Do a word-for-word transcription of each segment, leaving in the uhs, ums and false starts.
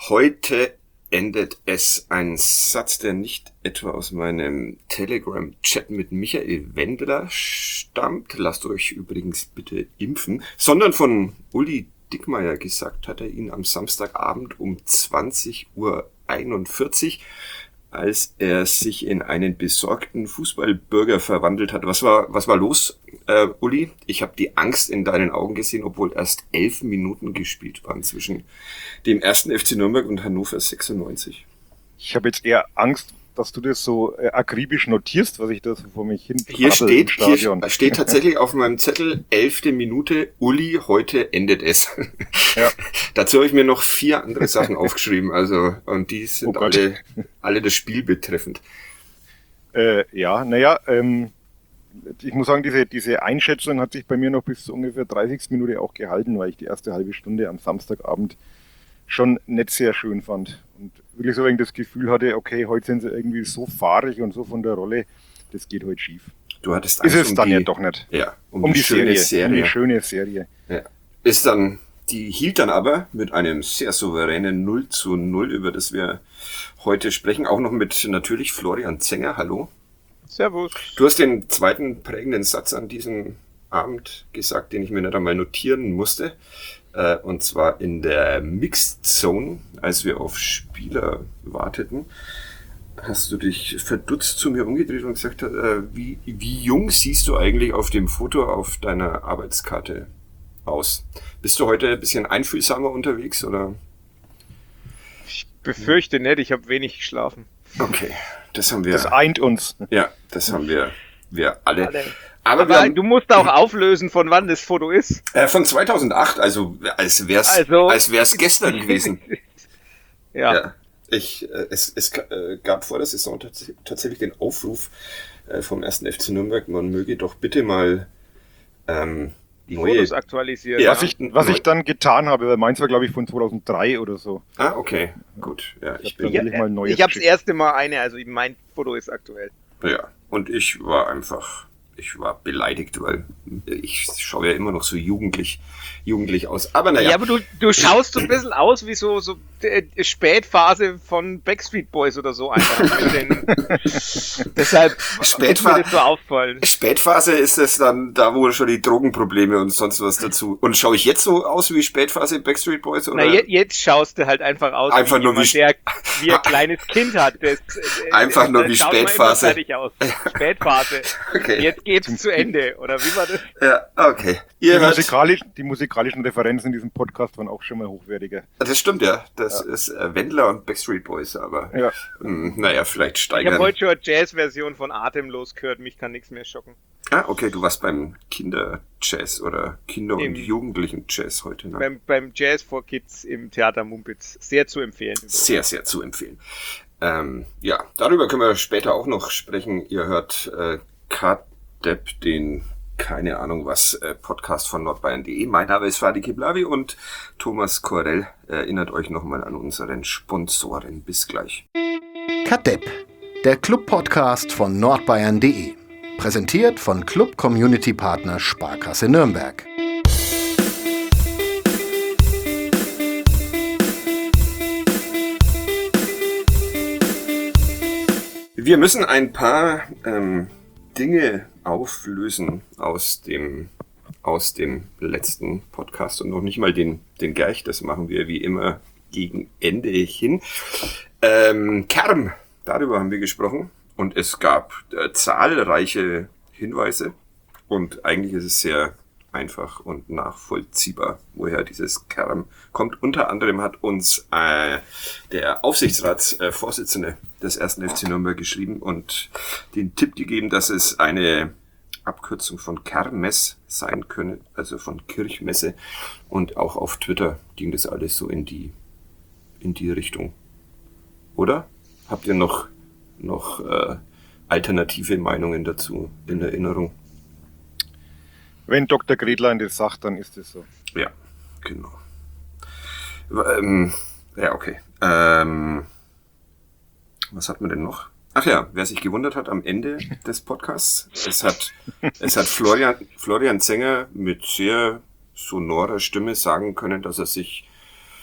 Heute endet es, ein Satz, der nicht etwa aus meinem Telegram-Chat mit Michael Wendler stammt, lasst euch übrigens bitte impfen, sondern von Uli Dickmeyer gesagt hat er ihn am Samstagabend um zwanzig Uhr einundvierzig, als er sich in einen besorgten Fußballbürger verwandelt hat. Was war, was war los, äh, Uli? Ich habe die Angst in deinen Augen gesehen, obwohl erst elf Minuten gespielt waren zwischen dem ersten F C Nürnberg und Hannover sechsundneunzig. Ich habe jetzt eher Angst, dass du das so äh, akribisch notierst, was ich da so vor mich hin Hier steht, hier steht tatsächlich auf meinem Zettel, elfte Minute, Uli, heute endet es. Ja. Dazu habe ich mir noch vier andere Sachen aufgeschrieben, also, und die sind oh alle, alle das Spiel betreffend. Äh, ja, naja, ähm, ich muss sagen, diese, diese Einschätzung hat sich bei mir noch bis zu ungefähr dreißigsten Minute auch gehalten, weil ich die erste halbe Stunde am Samstagabend schon nicht sehr schön fand und wirklich so ein das Gefühl hatte, okay, heute sind sie irgendwie so fahrig und so von der Rolle, das geht heute schief. Du hattest Angst ist es um dann die, ja doch nicht. Ja, um, um die, die schöne Serie, Serie. Um die schöne Serie. Ja. Ist dann, die hielt dann aber mit einem sehr souveränen null zu null, über das wir heute sprechen, auch noch mit natürlich Florian Zenger. Hallo. Servus. Du hast den zweiten prägenden Satz an diesem Abend gesagt, den ich mir nicht einmal notieren musste. Und zwar in der Mixed Zone, als wir auf Spieler warteten, hast du dich verdutzt zu mir umgedreht und gesagt, wie, wie jung siehst du eigentlich auf dem Foto auf deiner Arbeitskarte aus? Bist du heute ein bisschen einfühlsamer unterwegs, oder? Ich befürchte nicht, ich habe wenig geschlafen. Okay, das haben wir. Das eint uns. Ja, das haben wir, wir alle. alle. Aber, Aber haben, du musst auch auflösen, von wann das Foto ist. Äh, von zweitausendacht, also als wär's, also, als wär's gestern gewesen. ja. ja. Ich, äh, es, es äh, gab vor der Saison tats- tatsächlich den Aufruf äh, vom ersten F C Nürnberg, man möge doch bitte mal ähm, die neue Fotos aktualisieren. Ja, was ich, was ich dann getan habe, weil meins war, glaube ich, von zweitausenddrei oder so. Ah, okay, gut. Ja, ich ich bin ja, mal neues Ich habe das erste Mal eine, also mein Foto ist aktuell. Ja, und ich war einfach, ich war beleidigt, weil ich schaue ja immer noch so jugendlich, jugendlich aus. Aber naja. Ja, aber du, du schaust so ein bisschen aus wie so, so äh, Spätphase von Backstreet Boys oder so einfach. den, deshalb Spätphase, ist mir das so auffallen. Spätphase ist es dann da, wo schon die Drogenprobleme und sonst was dazu. Und schaue ich jetzt so aus wie Spätphase Backstreet Boys? Oder? Na, jetzt, jetzt schaust du halt einfach aus einfach wie nur jemand, wie der wie ein kleines Kind hat. Das, einfach nur wie Spätphase. Aus. Spätphase. Okay. Jetzt geht's zu Ende, oder wie war das? Ja, okay. Ihr die, musikalisch, die musikalischen Referenzen in diesem Podcast waren auch schon mal hochwertiger. Das stimmt, ja. Das ja. ist äh, Wendler und Backstreet Boys, aber ja. mh, naja, vielleicht steigern. Ich habe heute schon eine Jazz-Version von Atemlos gehört, mich kann nichts mehr schocken. Ah, okay, du warst beim Kinder-Jazz oder Kinder- Im, und Jugendlichen-Jazz heute, ne? Beim, beim Jazz for Kids im Theater Mumpitz. Sehr zu empfehlen. Sehr, sehr zu empfehlen. Ähm, ja, darüber können wir später auch noch sprechen. Ihr hört äh, K-Depp, den keine Ahnung was äh, Podcast von nordbayern punkt de. Mein Name ist Fadi Kiblavi und Thomas Korell erinnert euch nochmal an unseren Sponsoren. Bis gleich. K-Depp, der Club-Podcast von nordbayern punkt de. Präsentiert von Club-Community-Partner Sparkasse Nürnberg. Wir müssen ein paar ähm, Dinge auflösen aus dem aus dem letzten Podcast und noch nicht mal den den gleich. Das machen wir wie immer gegen Ende hin. Ähm, Kerm, darüber haben wir gesprochen und es gab äh, zahlreiche Hinweise und eigentlich ist es sehr einfach und nachvollziehbar, woher dieses Kerm kommt. Unter anderem hat uns äh, der Aufsichtsratsvorsitzende äh, des ersten F C Nürnberg geschrieben und den Tipp gegeben, dass es eine Abkürzung von Kermesse sein könne, also von Kirchmesse. Und auch auf Twitter ging das alles so in die in die Richtung. Oder? Habt ihr noch noch äh, alternative Meinungen dazu in Erinnerung? Wenn Doktor Gretlein das sagt, dann ist es so. Ja, genau. Ähm, ja, okay. Ähm, was hat man denn noch? Ach ja, wer sich gewundert hat am Ende des Podcasts, es hat, es hat Florian, Florian Zenger mit sehr sonorer Stimme sagen können, dass er sich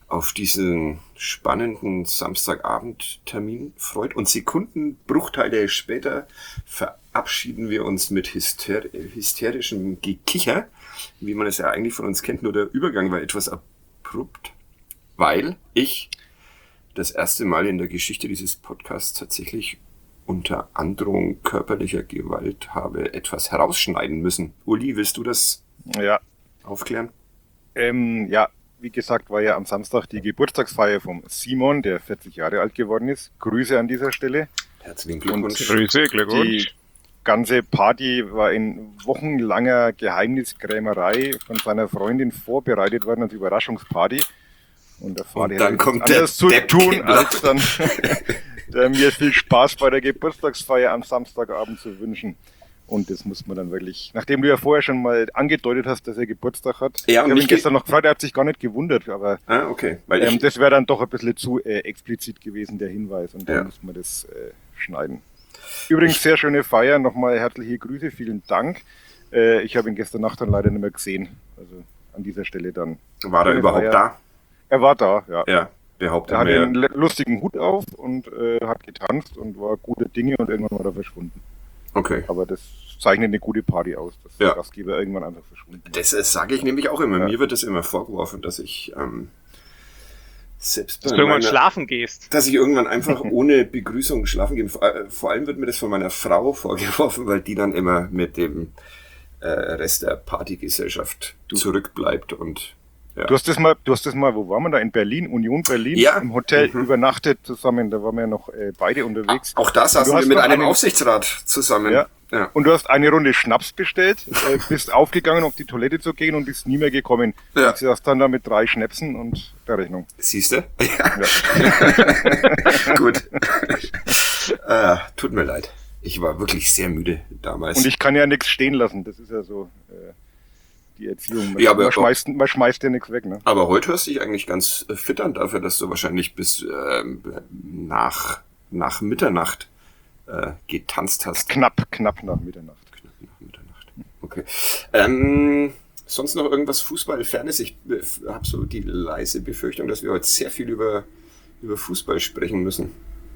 auf diesen spannenden Samstagabendtermin freut. Und Sekundenbruchteile später verabschieden wir uns mit hyster- hysterischem Gekicher, wie man es ja eigentlich von uns kennt. Nur der Übergang war etwas abrupt, weil ich das erste Mal in der Geschichte dieses Podcasts tatsächlich unter Androhung körperlicher Gewalt habe etwas herausschneiden müssen. Uli, willst du das Ja, aufklären? ähm, ja, wie gesagt, war ja am Samstag die Geburtstagsfeier vom Simon, der vierzig Jahre alt geworden ist. Grüße an dieser Stelle. Herzlichen Glückwunsch. Grüße, Die Glückwunsch. ganze Party war in wochenlanger Geheimniskrämerei von seiner Freundin vorbereitet worden als Überraschungsparty. Und der Vati Und dann hat kommt anders der zu Depp tun, Kinder. als dann der mir viel Spaß bei der Geburtstagsfeier am Samstagabend zu wünschen. Und das muss man dann wirklich, nachdem du ja vorher schon mal angedeutet hast, dass er Geburtstag hat. Ja, ich und habe ich ihn ge- gestern noch gefragt, er hat sich gar nicht gewundert, aber Ah, okay. Weil ähm, ich, das wäre dann doch ein bisschen zu äh, explizit gewesen, der Hinweis. Und dann Ja. muss man das äh, schneiden. Übrigens, sehr schöne Feier. Nochmal herzliche Grüße, vielen Dank. Äh, ich habe ihn gestern Nacht dann leider nicht mehr gesehen. Also an dieser Stelle dann. war er schöne überhaupt Feier. da? Er war da, ja. Ja, behauptet Er hatte mir. einen le- lustigen Hut auf und äh, hat getanzt und war gute Dinge und irgendwann war er verschwunden. Okay. Aber das zeichnet eine gute Party aus, dass Ja. der Gastgeber irgendwann einfach verschwunden ist. Das, das sage ich nämlich auch immer. Ja. Mir wird das immer vorgeworfen, dass ich ähm, selbst Dass bei du irgendwann meiner- schlafen gehst. dass ich irgendwann einfach ohne Begrüßung schlafen gehe. Vor, äh, vor allem wird mir das von meiner Frau vorgeworfen, weil die dann immer mit dem äh, Rest der Partygesellschaft zurückbleibt und ja. Du hast das mal, du hast das mal, wo waren wir da? In Berlin, Union Berlin, Ja. im Hotel Mhm. übernachtet zusammen. Da waren wir noch äh, beide unterwegs. Auch da saßen Du wir hast mit noch einem einen- Aufsichtsrat zusammen. Ja. Ja. Und du hast eine Runde Schnaps bestellt, äh, bist aufgegangen, auf die Toilette zu gehen und bist nie mehr gekommen. Ja. Du saßt dann da mit drei Schnäpsen und der Rechnung. Siehst du? Ja. Gut. äh, tut mir leid. Ich war wirklich sehr müde damals. Und ich kann ja nichts stehen lassen. Das ist ja so äh, die Erziehung. Man, Ja, aber- man, schmeißt, man schmeißt ja nichts weg. Ne? Aber heute hörst du dich eigentlich ganz äh, fit an dafür, dass du wahrscheinlich bis ähm, nach, nach Mitternacht äh, getanzt hast. Knapp, knapp nach Mitternacht. Knapp nach Mitternacht. Okay. Ähm, sonst noch irgendwas Fußballfernes? Ich äh, habe so die leise Befürchtung, dass wir heute sehr viel über, über Fußball sprechen müssen.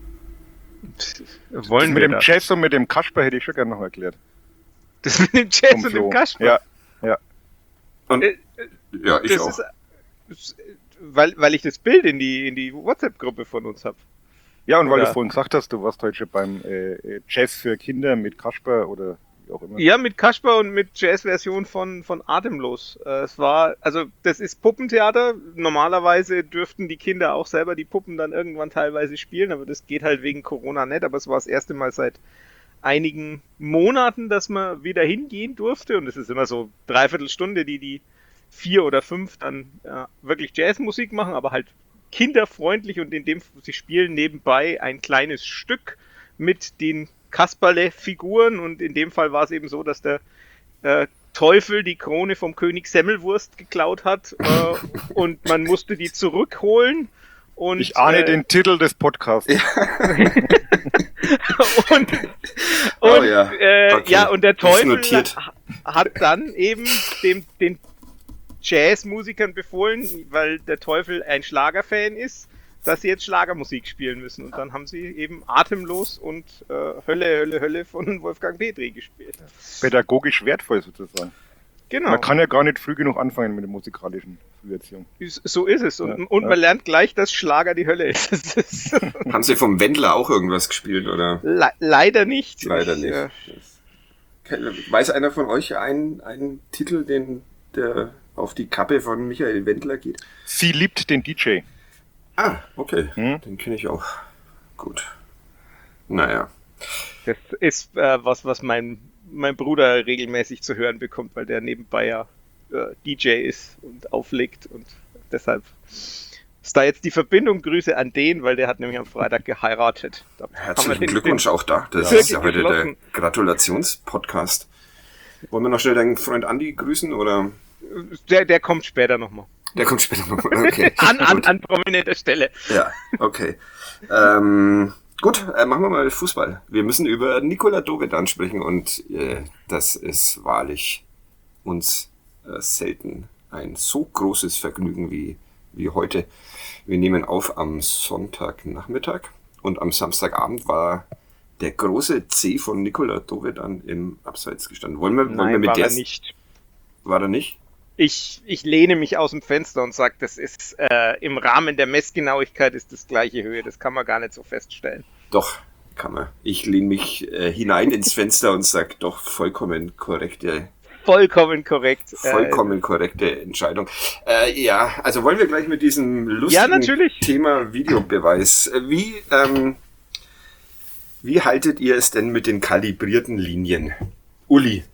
Wollen mit wir dem das? Jazz und mit dem Kasper hätte ich schon gerne noch erklärt. Das mit dem Jazz Vom und Flo. dem Kasper. Ja, ja. Und Äh, ja, ich das auch. ist, das- weil, weil ich das Bild in die, in die WhatsApp-Gruppe von uns habe. Ja, und weil Oder- du vorhin gesagt hast, du warst heute schon beim äh, Jazz für Kinder mit Kasper oder wie auch immer. Ja, mit Kasper und mit Jazz-Version von, von Atemlos. Äh, es war, also das ist Puppentheater. Normalerweise dürften die Kinder auch selber die Puppen dann irgendwann teilweise spielen, aber das geht halt wegen Corona nicht. Aber es war das erste Mal seit einigen Monaten, dass man wieder hingehen durfte. Und es ist immer so dreiviertel Stunde, die die vier oder fünf dann ja, wirklich Jazzmusik machen, aber halt kinderfreundlich und in dem sie spielen nebenbei ein kleines Stück mit den Kasperle-Figuren und in dem Fall war es eben so, dass der äh, Teufel die Krone vom König Semmelwurst geklaut hat äh, und man musste die zurückholen. Und, Ich ahne äh, den Titel des Podcasts. und, und, Oh ja. Äh, Okay. ja, und der Ist Teufel notiert. ha- hat dann eben dem, den Jazzmusikern befohlen, weil der Teufel ein Schlagerfan ist, dass sie jetzt Schlagermusik spielen müssen. Und dann haben sie eben Atemlos und äh, Hölle, Hölle, Hölle von Wolfgang Petri gespielt. Pädagogisch wertvoll sozusagen. Genau, Man kann ja gar nicht früh genug anfangen mit der musikalischen Früherziehung. so ist es. Und, Ja, und ja. man lernt gleich, dass Schlager die Hölle ist. Das ist Haben sie vom Wendler auch irgendwas gespielt, oder? le leider nicht. Leider Ich, nicht. äh, Weiß einer von euch einen, einen Titel, den der auf die Kappe von Michael Wendler geht? Sie liebt den D J. Ah, okay. Hm? Den kenne ich auch. Gut. Naja. Das ist äh, was, was mein, mein Bruder regelmäßig zu hören bekommt, weil der nebenbei ja äh, D J ist und auflegt und deshalb ist da jetzt die Verbindung. Grüße an den, weil der hat nämlich am Freitag geheiratet. Da haben wir Herzlichen den- Glückwunsch auch da. Das Zirkel ist ja heute der geschlossen. Gratulationspodcast. Wollen wir noch schnell deinen Freund Andi grüßen, oder? Der, der kommt später nochmal. Der kommt später noch. Okay. An, an, Gut. an prominenter Stelle. Ja, okay. Ähm, gut, äh, machen wir mal Fußball. Wir müssen über Nikola Dovedan sprechen und äh, das ist wahrlich uns äh, selten ein so großes Vergnügen wie wie heute. Wir nehmen auf am Sonntagnachmittag und am Samstagabend war der große C von Nikola Dovedan im Abseits gestanden. Wollen wir, Nein, wollen wir mit war der... er nicht. War er nicht? Ich, ich lehne mich aus dem Fenster und sage, das ist äh, im Rahmen der Messgenauigkeit ist das gleiche Höhe. Das kann man gar nicht so feststellen. Doch, kann man. Ich lehne mich äh, hinein ins Fenster und sage doch vollkommen korrekte... Vollkommen korrekt. Vollkommen korrekte Entscheidung. Äh, ja, also wollen wir gleich mit diesem lustigen Ja, natürlich. Thema Videobeweis. Wie, ähm, wie haltet ihr es denn mit den kalibrierten Linien? Uli,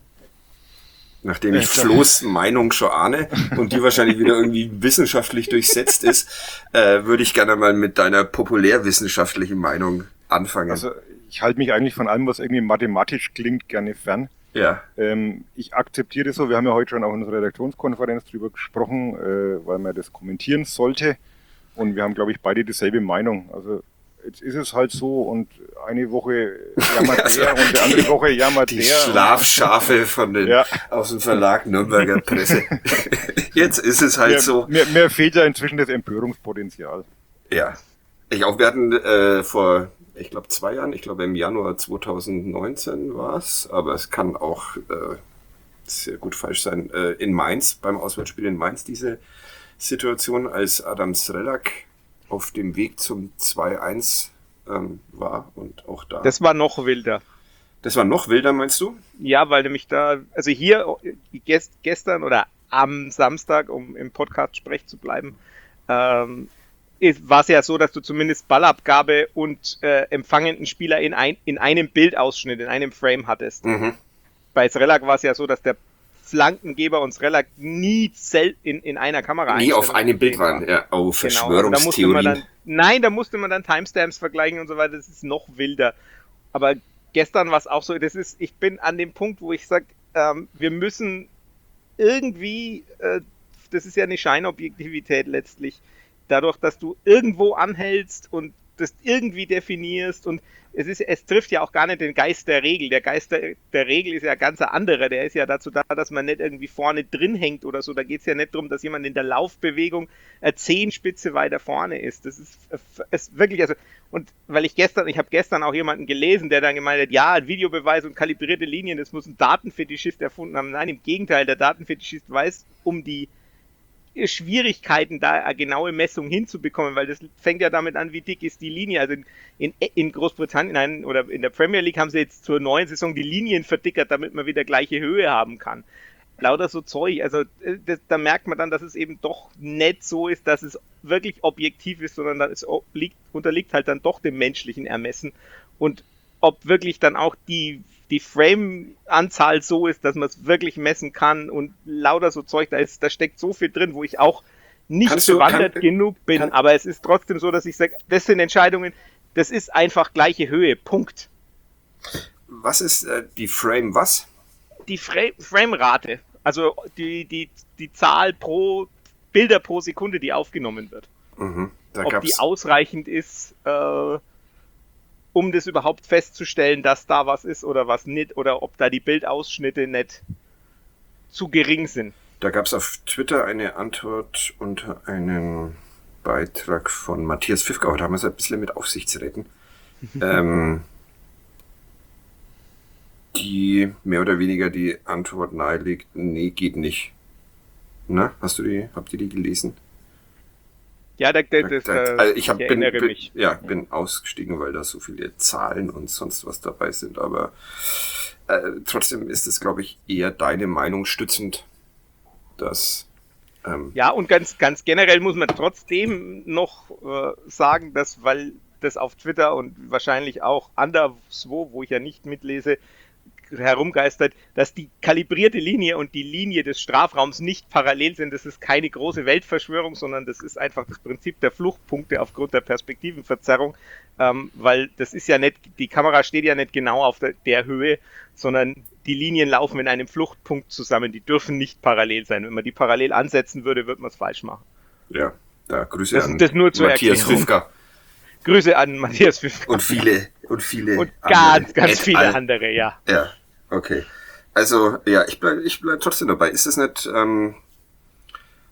nachdem ich Flo's Meinung schon ahne und die wahrscheinlich wieder irgendwie wissenschaftlich durchsetzt ist, äh, würde ich gerne mal mit deiner populärwissenschaftlichen Meinung anfangen. Also ich halte mich eigentlich von allem, was irgendwie mathematisch klingt, gerne fern. Ja. Ähm, ich akzeptiere das so, wir haben ja heute schon auch in unserer Redaktionskonferenz drüber gesprochen, äh, weil man das kommentieren sollte und wir haben, glaube ich, beide dieselbe Meinung. Also jetzt ist es halt so und eine Woche jammert Also, der und die andere Woche jammert Die der. Schlafschafe von den, Ja. aus dem Verlag Nürnberger Presse. Jetzt ist es halt Mir, so. mir, mir fehlt ja inzwischen das Empörungspotenzial. Ja. Ich auch, wir hatten äh, vor, ich glaube, zwei Jahren, ich glaube im Januar zweitausendneunzehn war es, aber es kann auch äh, sehr gut falsch sein, äh, in Mainz, beim Auswärtsspiel in Mainz, diese Situation, als Adam Srelak auf dem Weg zum zwei eins ähm, war und auch da. Das war noch wilder. Das war noch wilder, meinst du? Ja, weil nämlich da, also hier gest, gestern oder am Samstag, um im Podcast sprech zu bleiben, ähm, war es ja so, dass du zumindest Ballabgabe und äh, empfangenden Spieler in, ein, in einem Bildausschnitt, in einem Frame hattest. Mhm. Bei Srelak war es ja so, dass der Flankengeber und Srelak nie sel- in, in einer Kamera Nie auf einem Bild waren. waren. Ja, oh, Genau, also da musste man Verschwörungstheorien. dann, nein, da musste man dann Timestamps vergleichen und so weiter, das ist noch wilder. Aber gestern war es auch so, das ist, ich bin an dem Punkt, wo ich sage, ähm, wir müssen irgendwie, äh, das ist ja eine Scheinobjektivität letztlich, dadurch, dass du irgendwo anhältst und das irgendwie definierst und es ist, es trifft ja auch gar nicht den Geist der Regel. Der Geist der, der Regel ist ja ganz ein anderer. Der ist ja dazu da, dass man nicht irgendwie vorne drin hängt oder so. Da geht es ja nicht darum, dass jemand in der Laufbewegung eine Zehenspitze weiter vorne ist. Das ist, ist wirklich, also, und weil ich gestern, ich habe gestern auch jemanden gelesen, der dann gemeint hat, ja, Videobeweis und kalibrierte Linien, das muss ein Datenfetischist erfunden haben. Nein, im Gegenteil, der Datenfetischist weiß um die Schwierigkeiten, da eine genaue Messung hinzubekommen, weil das fängt ja damit an, wie dick ist die Linie. Also in, in Großbritannien nein, oder in der Premier League haben sie jetzt zur neuen Saison die Linien verdickert, damit man wieder gleiche Höhe haben kann. Lauter so Zeug. Also das, da merkt man dann, dass es eben doch nicht so ist, dass es wirklich objektiv ist, sondern es liegt, unterliegt halt dann doch dem menschlichen Ermessen. Und ob wirklich dann auch die die Frame-Anzahl so ist, dass man es wirklich messen kann und lauter so Zeug, da ist, da steckt so viel drin, wo ich auch nicht Kannst du- bewandert kann- genug bin, kann- aber es ist trotzdem so, dass ich sage, das sind Entscheidungen, das ist einfach gleiche Höhe, Punkt. Was ist äh, die Frame was? Die Fra- Frame-Rate, also die, die, die Zahl pro Bilder pro Sekunde, die aufgenommen wird. Mhm. Da Ob gab's, die ausreichend ist, äh, um das überhaupt festzustellen, dass da was ist oder was nicht, oder ob da die Bildausschnitte nicht zu gering sind. da gab's auf Twitter eine Antwort unter einem Beitrag von Matthias Pfiffgau. Da haben wir es ein bisschen mit Aufsichtsräten. ähm, die mehr oder weniger die Antwort nahelegt, nee, geht nicht. Na, hast du die, habt ihr die gelesen? Ja, da, da, das, Da- äh, also ich hab, ich bin, erinnere bin, mich. ja, bin ausgestiegen, weil da so viele Zahlen und sonst was dabei sind, aber äh, trotzdem ist es, glaube ich, eher deine Meinung stützend, dass ähm, Ja, und ganz, ganz generell muss man trotzdem noch äh, sagen, dass, weil das auf Twitter und wahrscheinlich auch anderswo, wo ich ja nicht mitlese, herumgeistert, dass die kalibrierte Linie und die Linie des Strafraums nicht parallel sind. Das ist keine große Weltverschwörung, sondern das ist einfach das Prinzip der Fluchtpunkte aufgrund der Perspektivenverzerrung, ähm, weil das ist ja nicht, die Kamera steht ja nicht genau auf der, der Höhe, sondern die Linien laufen in einem Fluchtpunkt zusammen. Die dürfen nicht parallel sein. Wenn man die parallel ansetzen würde, würde man es falsch machen. ja, da Grüße Das- an das nur zur Matthias Erklärung. Pfiffgau Grüße an Matthias Pfiffgau und viele und viele und andere. ganz, ganz Et viele al. andere, ja. Ja, okay. Also, ja, ich bleib, ich bleib trotzdem dabei. Ist es nicht, ähm,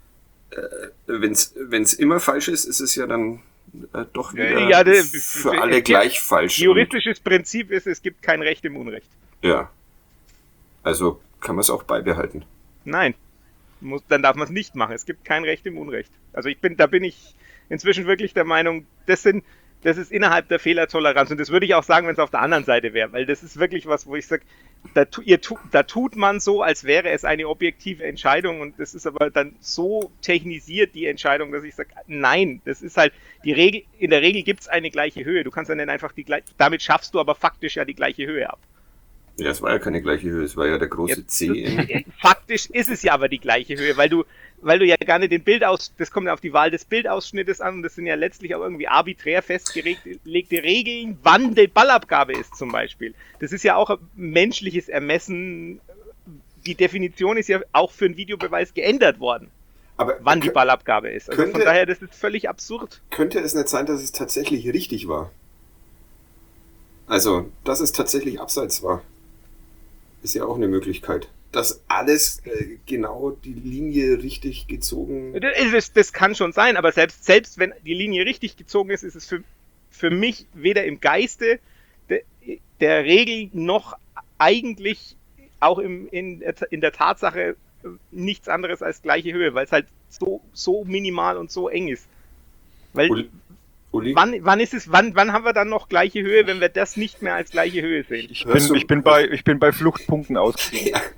äh, wenn's, wenn's immer falsch ist, ist es ja dann äh, doch wieder ja, de, für de, alle gleich falsch. Juristisches Prinzip ist, es gibt kein Recht im Unrecht. Ja. Also kann man es auch beibehalten. Nein. Muss, dann darf man es nicht machen. Es gibt kein Recht im Unrecht. Also ich bin, da bin ich inzwischen wirklich der Meinung, das sind, das ist innerhalb der Fehlertoleranz. Und das würde ich auch sagen, wenn es auf der anderen Seite wäre, weil das ist wirklich was, wo ich sage, da, ihr, da tut man so, als wäre es eine objektive Entscheidung, und das ist aber dann so technisiert, die Entscheidung, dass ich sage, nein, das ist halt die Regel. In der Regel gibt es eine gleiche Höhe. Du kannst dann einfach die gleiche, damit schaffst du aber faktisch ja die gleiche Höhe ab. Ja, es war ja keine gleiche Höhe, es war ja der große ja, C. In faktisch ist es ja aber die gleiche Höhe, weil du, weil du ja gar nicht den Bildaus, das kommt ja auf die Wahl des Bildausschnittes an, und das sind ja letztlich auch irgendwie arbiträr festgelegte Regeln, wann die Ballabgabe ist zum Beispiel. Das ist ja auch ein menschliches Ermessen. Die Definition ist ja auch für einen Videobeweis geändert worden, aber wann die Ballabgabe ist. Also könnte, von daher, das ist völlig absurd. Könnte es nicht sein, dass es tatsächlich richtig war? Also, dass es tatsächlich abseits war. Ist ja auch eine Möglichkeit. Dass alles äh, genau die Linie richtig gezogen... Das, das kann schon sein, aber selbst, selbst wenn die Linie richtig gezogen ist, ist es für, für mich weder im Geiste de, der Regel noch eigentlich auch im, in, in der Tatsache nichts anderes als gleiche Höhe, weil es halt so, so minimal und so eng ist. Weil... Uli? Uli? Wann, wann ist es, wann, wann haben wir dann noch gleiche Höhe, wenn wir das nicht mehr als gleiche Höhe sehen? Ich bin, ich bin bei, ich bin bei Fluchtpunkten ausgestiegen. Ja.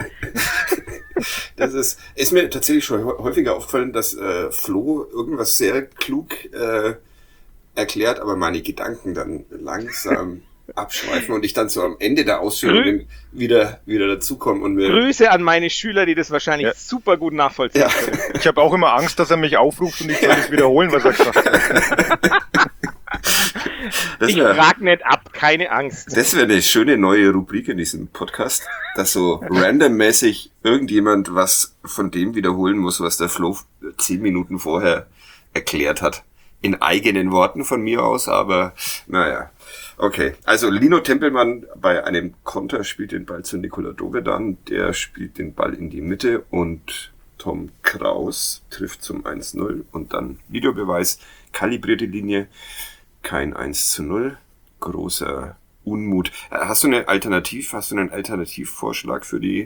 Das ist, ist mir tatsächlich schon häufiger aufgefallen, dass äh, Flo irgendwas sehr klug äh, erklärt, aber meine Gedanken dann langsam abschweifen und ich dann so am Ende der Ausführungen wieder, wieder dazukomme und mir... Grüße an meine Schüler, die das wahrscheinlich ja. super gut nachvollziehen ja. können. Ich habe auch immer Angst, dass er mich aufruft und ich soll das wiederholen, was er gesagt hat. Ich frag nicht ab, keine Angst. Das wäre eine schöne neue Rubrik in diesem Podcast, dass so randommäßig irgendjemand was von dem wiederholen muss, was der Flo zehn Minuten vorher erklärt hat. In eigenen Worten von mir aus, aber naja. Okay, also Lino Tempelmann bei einem Konter spielt den Ball zu Nikola Dovedan, der spielt den Ball in die Mitte und Tom Kraus trifft zum eins null und dann Videobeweis, kalibrierte Linie, kein eins zu null, großer Unmut. Hast du eine Alternativ, hast du einen Alternativvorschlag für die,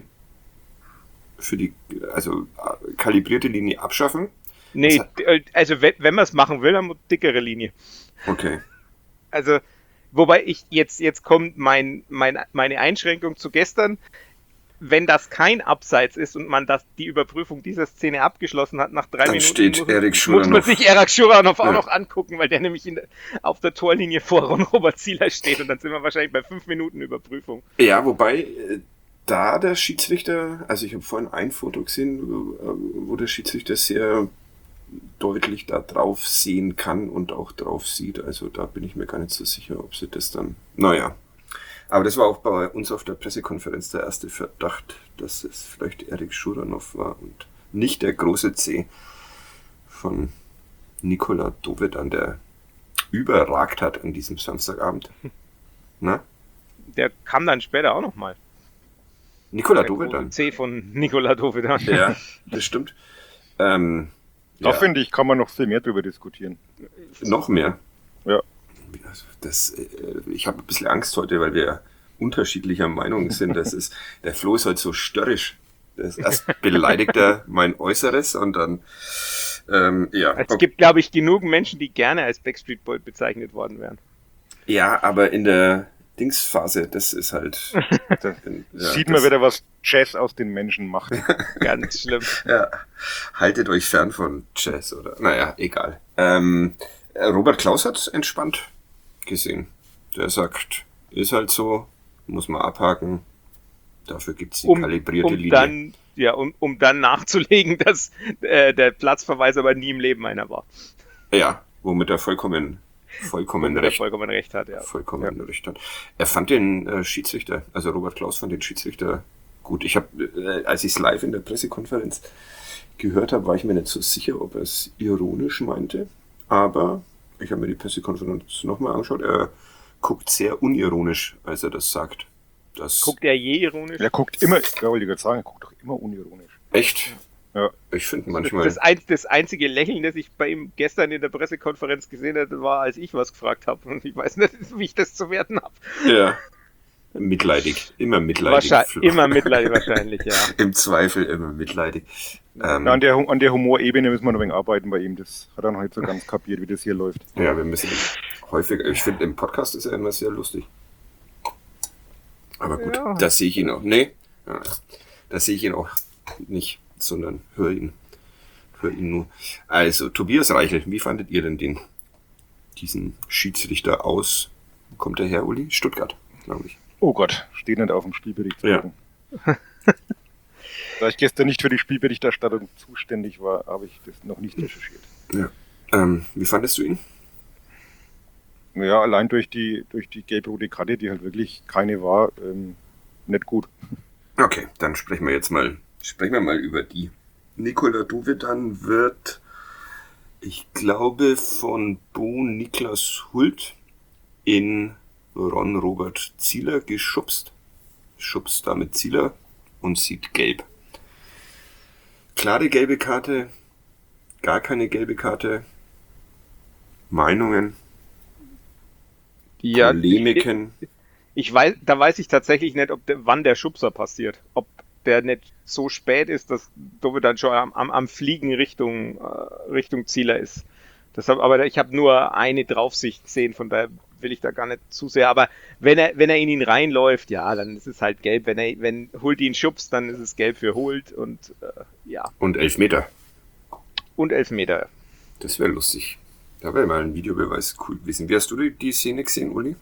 für die, also kalibrierte Linie abschaffen? Nee, also wenn, wenn man es machen will, dann muss dickere Linie. Okay. Also, wobei ich jetzt, jetzt kommt mein, mein, meine Einschränkung zu gestern. Wenn das kein Abseits ist und man das, die Überprüfung dieser Szene abgeschlossen hat, nach drei dann Minuten steht muss, Erik muss man sich Erik Schuranov auch ja. noch angucken, weil der nämlich in, auf der Torlinie vor Ron Robert Zieler steht und dann sind wir wahrscheinlich bei fünf Minuten Überprüfung. Ja, wobei da der Schiedsrichter, also ich habe vorhin ein Foto gesehen, wo der Schiedsrichter sehr deutlich da drauf sehen kann und auch drauf sieht, also da bin ich mir gar nicht so sicher, ob sie das dann, naja. Aber das war auch bei uns auf der Pressekonferenz der erste Verdacht, dass es vielleicht Erik Schuranov war und nicht der große C von Nikola Dovedan, der überragt hat an diesem Samstagabend. Na? Der kam dann später auch nochmal. Nikola Dovedan. C von Nikola Dovedan. Ja, das stimmt. Ähm, da ja. finde ich, kann man noch viel mehr drüber diskutieren. Noch mehr? Ja. Das, ich habe ein bisschen Angst heute, weil wir unterschiedlicher Meinung sind. Das ist, der Flo ist halt so störrisch. Das erst beleidigt er mein Äußeres und dann, ähm, ja. Es gibt, glaube ich, genug Menschen, die gerne als Backstreet Boy bezeichnet worden wären. Ja, aber in der Dingsphase, das ist halt... Das ja, sieht das, man wieder, was Jazz aus den Menschen macht. Ganz schlimm. Ja, haltet euch fern von Jazz oder... Naja, egal. Ähm, Robert Klaus hat entspannt gesehen. Der sagt, ist halt so, muss man abhaken. Dafür gibt es die um, kalibrierte um Linie. Dann, ja, um, um dann nachzulegen, dass äh, der Platzverweis aber nie im Leben einer war. Ja, womit er vollkommen, vollkommen womit recht, er vollkommen recht hat. Ja. Vollkommen ja. recht hat. Er fand den äh, Schiedsrichter, also Robert Klaus fand den Schiedsrichter gut. Ich habe, äh, als ich es live in der Pressekonferenz gehört habe, war ich mir nicht so sicher, ob er es ironisch meinte. Aber ich habe mir die Pressekonferenz nochmal angeschaut. Er guckt sehr unironisch, als er das sagt. Das guckt er je ironisch? Er guckt immer, ich wollte gerade sagen, er guckt doch immer unironisch. Echt? Ja. Ich finde manchmal... Das, das, das einzige Lächeln, das ich bei ihm gestern in der Pressekonferenz gesehen hatte, war, als ich was gefragt habe. Und ich weiß nicht, wie ich das zu werten habe. Ja. Mitleidig. Immer mitleidig. Wahrscheinlich, immer mitleidig wahrscheinlich, ja. Im Zweifel immer mitleidig. Ähm, Ja, an der, an der Humorebene müssen wir noch ein wenig arbeiten bei ihm. Das hat er noch nicht so ganz kapiert, wie das hier läuft. ja, wir müssen häufiger... Ich finde, im Podcast ist er immer sehr lustig. Aber gut, Ja. da sehe ich ihn auch... Nee, ja, da sehe ich ihn auch nicht, sondern höre ihn. Höre ihn nur. Also, Tobias Reichel, wie fandet ihr denn den, diesen Schiedsrichter aus? Wo kommt der her, Uli? Stuttgart, glaube ich. Oh Gott, steht nicht auf dem Spielbericht. Ja. Da ich gestern nicht für die Spielberichterstattung zuständig war, habe ich das noch nicht recherchiert. Ja. Ähm, wie fandest du ihn? Naja, allein durch die, durch die gelb-rote Karte, die halt wirklich keine war, ähm, nicht gut. Okay, dann sprechen wir jetzt mal, sprechen wir mal über die. Nikola Dovedan wird, ich glaube, von Bo Niklas Hult in Ron Robert Zieler geschubst. Schubst damit Zieler und sieht gelb. Klare gelbe Karte, gar keine gelbe Karte, Meinungen, Ja, Polemiken. Ich, ich weiß, da weiß ich tatsächlich nicht, ob der, wann der Schubser passiert. Ob der nicht so spät ist, dass Dove dann schon am, am, am Fliegen Richtung, äh, Richtung Zieler ist. Deshalb, aber ich habe nur eine Draufsicht gesehen, von daher will ich da gar nicht zu sehr. Aber wenn er, wenn er in ihn reinläuft, ja, dann ist es halt gelb. Wenn er, wenn Hult ihn schubst, dann ist es gelb für Hult und äh, ja. Und Elfmeter. Und Elfmeter. Das wäre lustig. Da wäre mal ein Videobeweis cool gewesen. Wie hast du die, die Szene gesehen, Uli?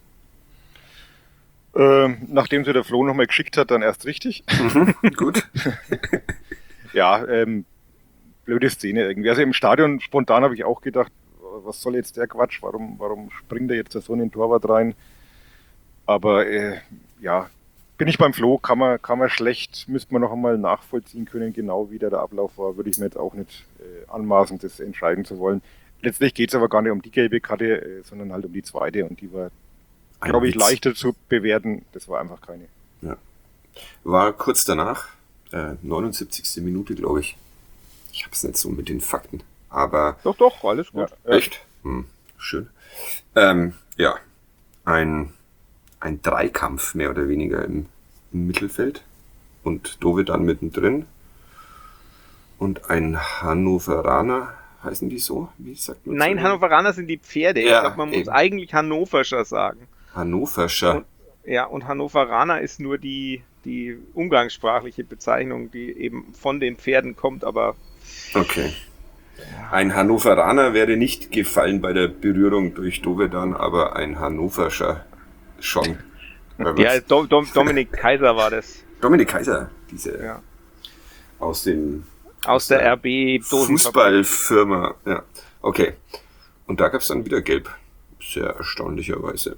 Ähm, nachdem sie der Flo nochmal geschickt hat, dann erst richtig. Mhm, gut. Ja, ähm, blöde Szene irgendwie. Also im Stadion spontan habe ich auch gedacht, was soll jetzt der Quatsch? Warum, warum springt er jetzt da so in den Torwart rein? Aber äh, ja, bin ich beim Flo, kann man, kann man schlecht, müsste man noch einmal nachvollziehen können, genau wie der, der Ablauf war, würde ich mir jetzt auch nicht äh, anmaßen, das entscheiden zu wollen. Letztlich geht es aber gar nicht um die gelbe Karte, äh, sondern halt um die zweite und die war, glaube ich, leichter zu bewerten. Das war einfach keine. Ja. War kurz danach, äh, neunundsiebzigste Minute, glaube ich. Ich habe es nicht so mit den Fakten, aber... Doch, doch, alles gut. Ja, Echt? Hm, schön. Ähm, ja, ein, ein Dreikampf mehr oder weniger im, im Mittelfeld und Dovedan mittendrin und ein Hannoveraner, heißen die so? Wie sagt man? Nein, so? Hannoveraner sind die Pferde. Ja, ich glaube, man muss eben. eigentlich Hannoverscher sagen. Hannoverscher. Und, ja, und Hannoveraner ist nur die, die umgangssprachliche Bezeichnung, die eben von den Pferden kommt, aber... Okay. Ein Hannoveraner wäre nicht gefallen bei der Berührung durch Dovedan, aber ein Hannoverscher schon. Ja, Dom, Dom, Dominik Kaiser war das. Dominik Kaiser, diese Ja. aus den Aus der R B Fußballfirma. Ja, okay. Und da gab es dann wieder Gelb. Sehr erstaunlicherweise.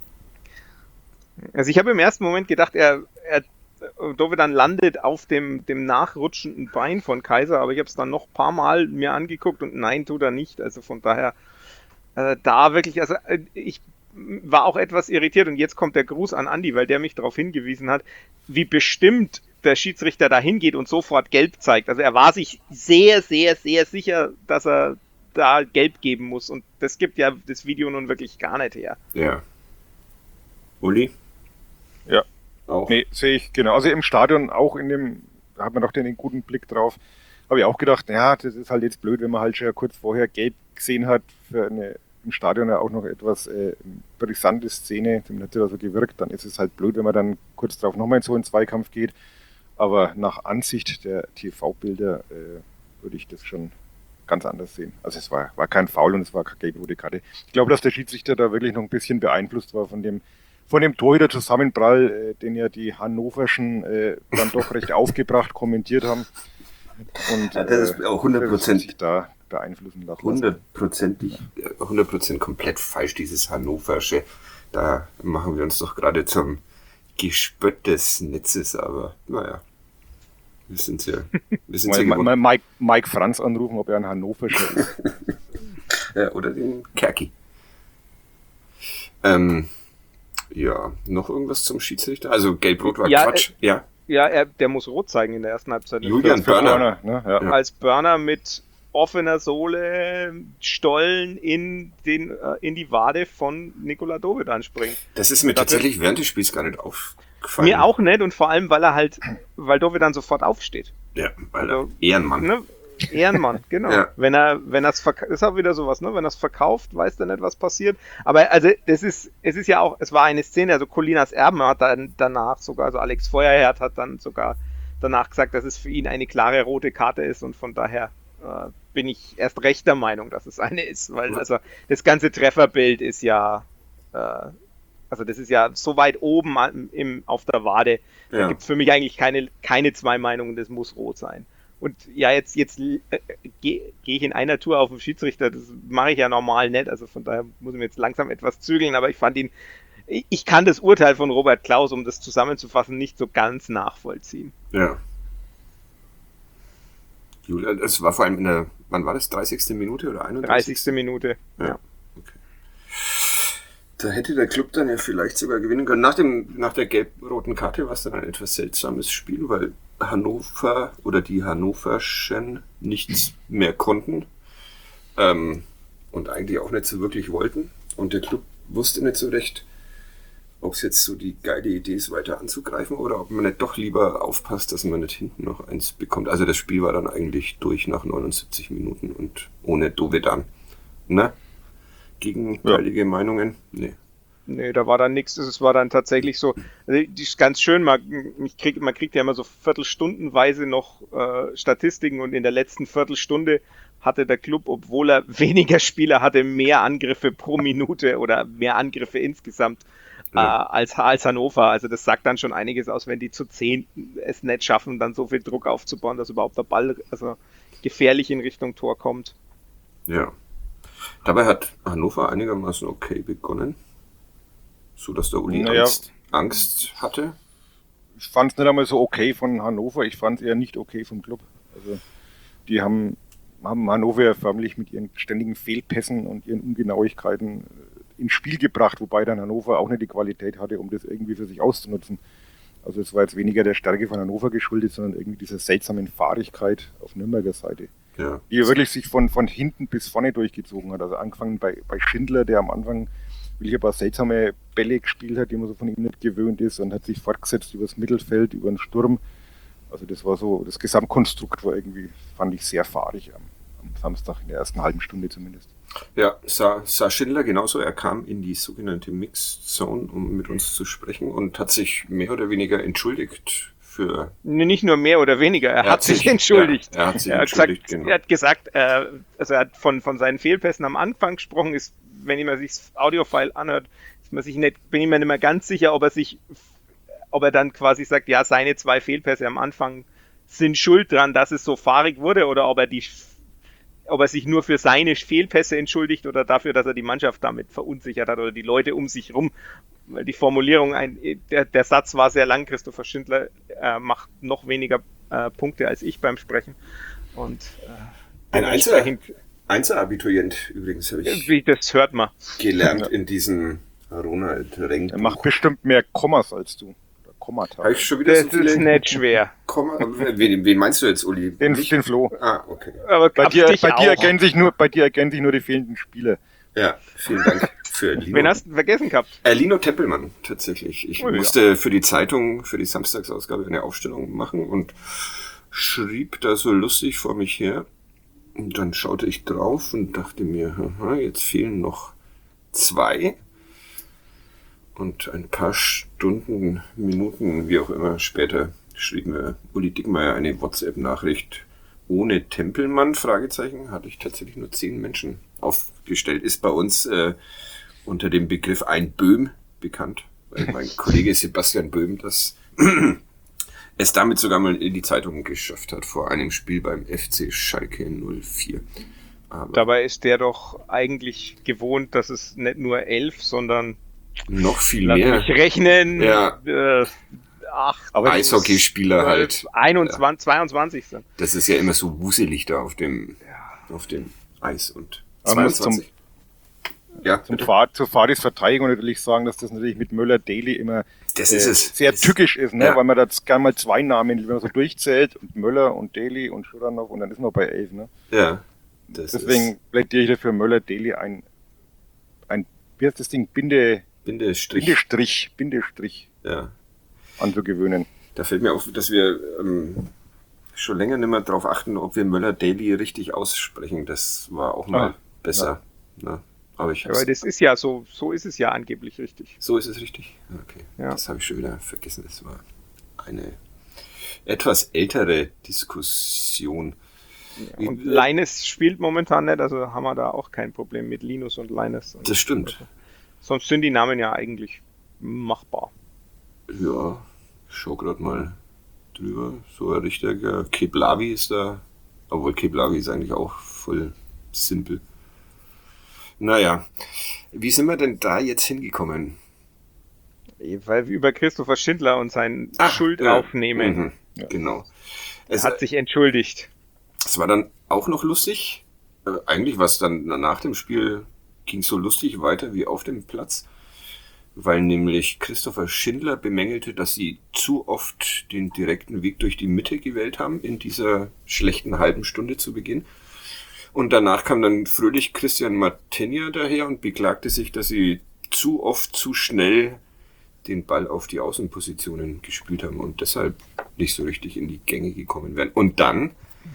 Also ich habe im ersten Moment gedacht, er, er Dovedan landet auf dem, dem nachrutschenden Bein von Kaiser, aber ich habe es dann noch ein paar Mal mir angeguckt und nein, tut er nicht. Also von daher äh, da wirklich, also äh, ich war auch etwas irritiert und jetzt kommt der Gruß an Andi, weil der mich darauf hingewiesen hat, wie bestimmt der Schiedsrichter da hingeht und sofort gelb zeigt. Also er war sich sehr, sehr, sehr sicher, dass er da gelb geben muss und das gibt ja das Video nun wirklich gar nicht her. Ja. Uli? Ja. Auch. Nee, sehe ich, genau. Also im Stadion auch in dem, da hat man doch den, den guten Blick drauf. Habe ich auch gedacht, ja, das ist halt jetzt blöd, wenn man halt schon kurz vorher gelb gesehen hat für eine im Stadion ja auch noch etwas äh, brisante Szene, dem hat ja so gewirkt, dann ist es halt blöd, wenn man dann kurz drauf nochmal in so einen Zweikampf geht. Aber nach Ansicht der T V-Bilder äh, würde ich das schon ganz anders sehen. Also es war, war kein Foul und es war keine gelb-rote Karte. Ich glaube, dass der Schiedsrichter da wirklich noch ein bisschen beeinflusst war von dem von dem Torhüter-Zusammenprall, äh, den ja die Hannoverschen äh, dann doch recht aufgebracht kommentiert haben. Und, ja, das ist auch hundert Prozent sich da beeinflussen lassen. hundertprozentig, hundert Prozent komplett falsch, dieses Hannoversche. Da machen wir uns doch gerade zum Gespött des Netzes, aber naja, wir sind ja, wir sind mal, ja mal Mike, Mike Franz anrufen, ob er ein Hannoverscher ist. Ja, oder den Kerki. Ähm, ja, noch irgendwas zum Schiedsrichter? Also Gelb-Rot war Ja, Quatsch, äh, ja. Ja, er, der muss rot zeigen in der ersten Halbzeit. Julian Börner. Ne? Ja. Ja. Als Börner mit offener Sohle, Stollen in, den, äh, in die Wade von Nikola Dovedan springt. Das ist mir Das tatsächlich während des Spiels gar nicht aufgefallen. Mir auch nicht und vor allem, weil er halt, weil Dovedan sofort aufsteht. Ja, weil Also, er Ehrenmann. Ne? Ehrenmann, genau. Ja. Wenn er, wenn er es verkauft, ist auch wieder sowas, ne? Wenn er es verkauft, weiß er nicht, was passiert. Aber also, das ist, es ist ja auch, es war eine Szene, also Colinas Erben hat dann danach sogar, also Alex Feuerherd hat dann sogar danach gesagt, dass es für ihn eine klare rote Karte ist und von daher äh, bin ich erst recht der Meinung, dass es eine ist, weil also das ganze Trefferbild ist ja, äh, also das ist ja so weit oben im, auf der Wade, Ja. da gibt es für mich eigentlich keine, keine zwei Meinungen, das muss rot sein. Und ja, jetzt, jetzt äh, gehe geh ich in einer Tour auf den Schiedsrichter, das mache ich ja normal nicht, also von daher muss ich mir jetzt langsam etwas zügeln, aber ich fand ihn, ich, ich kann das Urteil von Robert Klaus, um das zusammenzufassen, nicht so ganz nachvollziehen. Ja. Julia, es war vor allem in der, wann war das, dreißigste Minute oder einunddreißigste dreißigste Minute. Ja. Ja. Okay. Da hätte der Club dann ja vielleicht sogar gewinnen können. Nach, dem, nach der gelb-roten Karte war es dann ein etwas seltsames Spiel, weil Hannover oder die Hannoverschen nichts mehr konnten ähm, und eigentlich auch nicht so wirklich wollten. Und der Club wusste nicht so recht, ob es jetzt so die geile Idee ist, weiter anzugreifen oder ob man nicht doch lieber aufpasst, dass man nicht hinten noch eins bekommt. Also das Spiel war dann eigentlich durch nach neunundsiebzig Minuten und ohne Dovedan. Ne? Gegenteilige ja. Meinungen? Nee. Nee, da war dann nichts. Es war dann tatsächlich so, also die ist ganz schön, man, ich krieg, man kriegt ja immer so viertelstundenweise noch äh, Statistiken und in der letzten Viertelstunde hatte der Club, obwohl er weniger Spieler hatte, mehr Angriffe pro Minute oder mehr Angriffe insgesamt ja. äh, als, als Hannover. Also das sagt dann schon einiges aus, wenn die zu zehn es nicht schaffen, dann so viel Druck aufzubauen, dass überhaupt der Ball also gefährlich in Richtung Tor kommt. Ja. Dabei hat Hannover einigermaßen okay begonnen. So dass der Uli naja, Angst, Angst hatte. Ich fand es nicht einmal so okay von Hannover, ich fand es eher nicht okay vom Club. Also die haben, haben Hannover förmlich mit ihren ständigen Fehlpässen und ihren Ungenauigkeiten ins Spiel gebracht, wobei dann Hannover auch nicht die Qualität hatte, um das irgendwie für sich auszunutzen. Also es war jetzt weniger der Stärke von Hannover geschuldet, sondern irgendwie dieser seltsamen Fahrigkeit auf Nürnberger Seite. Ja. Die wirklich sich von, von hinten bis vorne durchgezogen hat. Also angefangen bei, bei Schindler, der am Anfang wirklich ein paar seltsame Bälle gespielt hat, die man so von ihm nicht gewöhnt ist, und hat sich fortgesetzt übers Mittelfeld, über den Sturm. Also das war so, das Gesamtkonstrukt war irgendwie, fand ich sehr fahrig am, am Samstag, in der ersten halben Stunde zumindest. Ja, sah, sah Schindler genauso. Er kam in die sogenannte Mixed-Zone, um mit uns zu sprechen, und hat sich mehr oder weniger entschuldigt für... Nicht nur mehr oder weniger, er, er hat, hat sich, sich entschuldigt. Ja, er hat sich er entschuldigt, hat gesagt, genau. Er hat gesagt, äh, also er hat von, von seinen Fehlpässen am Anfang gesprochen, ist, wenn man sich das Audiofile anhört, ist man sich nicht, bin ich mir nicht mehr ganz sicher, ob er sich, ob er dann quasi sagt, ja, seine zwei Fehlpässe am Anfang sind schuld dran, dass es so fahrig wurde, oder ob er die, ob er sich nur für seine Fehlpässe entschuldigt oder dafür, dass er die Mannschaft damit verunsichert hat oder die Leute um sich rum. Weil die Formulierung, ein, der, der Satz war sehr lang. Christopher Schindler äh, macht noch weniger äh, Punkte als ich beim Sprechen. Und äh, ein Einzel- Einzelabiturient übrigens habe ich wie, das hört man. gelernt in diesem Ronald Renk. Er macht bestimmt mehr Kommas als du. Oder Kommata. Habe ich schon wieder das so viele ist nicht schwer. Komma? Wen, wen meinst du jetzt, Uli? Den, den Flo. Ah, okay. Aber bei dir, dich bei, auch. dir ergänze ich nur, bei dir ergänze ich nur die fehlenden Spiele. Ja, vielen Dank für Lino. Wen hast du vergessen gehabt? Äh, Lino Tempelmann, tatsächlich. Ich Oh, musste ja. für die Zeitung, für die Samstagsausgabe eine Aufstellung machen und schrieb da so lustig vor mich her. Und dann schaute ich drauf und dachte mir, aha, jetzt fehlen noch zwei. Und ein paar Stunden, Minuten, wie auch immer, später schrieb mir Uli Dickmeyer eine WhatsApp-Nachricht. Ohne Tempelmann, Fragezeichen, hatte ich tatsächlich nur zehn Menschen aufgestellt. Ist bei uns äh, unter dem Begriff ein Böhm bekannt, weil mein Kollege Sebastian Böhm das es damit sogar mal in die Zeitung geschafft hat vor einem Spiel beim F C Schalke null vier. Aber dabei ist der doch eigentlich gewohnt, dass es nicht nur elf, sondern noch viel lass mehr. mich rechnen. Ja. Äh, ach, aber Eishockeyspieler halt. einundzwanzig, ja. zweiundzwanzig sind. Das ist ja immer so wuselig da auf dem, ja. auf dem Eis und zweiundzwanzig. Zum, Ja, Zum Fahr zur Fadis Verteidigung natürlich sagen, dass das natürlich mit Möller-Daly immer das äh, ist es. sehr das tückisch ist, ne? Ja. Weil man da gerne mal zwei Namen, wenn man so durchzählt, und Möller und Daly und Schuranov und dann ist man bei elf. Ne? Ja, das Deswegen ist plädiere ich dafür Möller-Daly ein, ein, wie heißt das Ding, Binde, Bindestrich. Bindestrich, Bindestrich Ja. anzugewöhnen. Da fällt mir auf, dass wir ähm, schon länger nicht mehr darauf achten, ob wir Möller-Daly richtig aussprechen. Das war auch mal Ah, besser. Ne? Aber ich Aber hab's, das ist ja so, so ist es ja angeblich richtig. so ist es richtig? Okay, Ja. das habe ich schon wieder vergessen. Das war eine etwas ältere Diskussion. Wie- Und Linus spielt momentan nicht, also haben wir da auch kein Problem mit Linus und Linus. Und Das stimmt. sonst sind die Namen ja eigentlich machbar. Ja, schau grad mal drüber. So ein richtiger Keblavi ist da. Obwohl Keblavi ist eigentlich auch voll simpel. Naja, wie sind wir denn da jetzt hingekommen? Weil wir über Christopher Schindler und seine Ach, Schuld ja. aufnehmen. Mhm, genau. Er Es, hat sich entschuldigt. es war dann auch noch lustig. Äh, eigentlich war es dann nach dem Spiel, ging so lustig weiter wie auf dem Platz. Weil nämlich Christopher Schindler bemängelte, dass sie zu oft den direkten Weg durch die Mitte gewählt haben in dieser schlechten halben Stunde zu Beginn. Und danach kam dann fröhlich Christian Martinia daher und beklagte sich, dass sie zu oft, zu schnell den Ball auf die Außenpositionen gespielt haben und deshalb nicht so richtig in die Gänge gekommen wären. Und dann,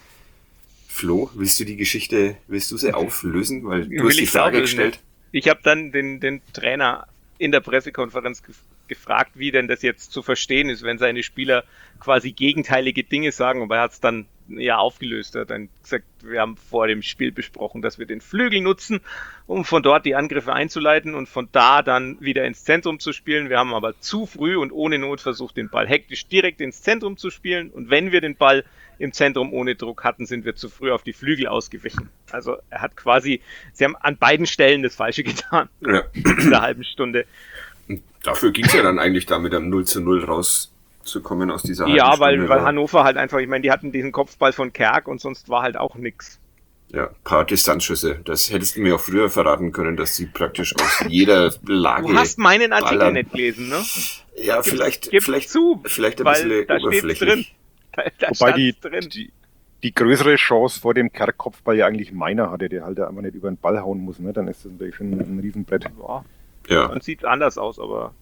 Flo, willst du die Geschichte, willst du sie auflösen? Weil du Will hast die ich's Frage auflösen? gestellt. Ich habe dann den, den Trainer in der Pressekonferenz gef- gefragt, wie denn das jetzt zu verstehen ist, wenn seine Spieler quasi gegenteilige Dinge sagen, aber er hat es dann ja aufgelöst. Er hat dann gesagt, wir haben vor dem Spiel besprochen, dass wir den Flügel nutzen, um von dort die Angriffe einzuleiten und von da dann wieder ins Zentrum zu spielen. Wir haben aber zu früh und ohne Not versucht, den Ball hektisch direkt ins Zentrum zu spielen, und wenn wir den Ball im Zentrum ohne Druck hatten, sind wir zu früh auf die Flügel ausgewichen. Also er hat quasi, sie haben an beiden Stellen das Falsche getan Ja. in der halben Stunde. Und dafür ging es ja dann eigentlich da mit einem null zu null rauszukommen aus dieser halben Ja, weil, Stunde. weil Hannover halt einfach, ich meine, die hatten diesen Kopfball von Kerk und sonst war halt auch nix. Ja, paar Distanzschüsse. Das hättest du mir auch früher verraten können, dass sie praktisch aus jeder Lage... Du hast meinen Artikel ballern. nicht gelesen, ne? Ja, vielleicht, Gib's vielleicht, zu, vielleicht ein weil bisschen da steht's oberflächlich. drin. Da, da Wobei die, stand's drin. die, die größere Chance vor dem Kerkkopfball ja eigentlich meiner hatte, der halt einfach nicht über den Ball hauen muss. Ne? Dann ist das natürlich schon ein Riesenbrett. Ja, Ja, dann sieht's anders aus, aber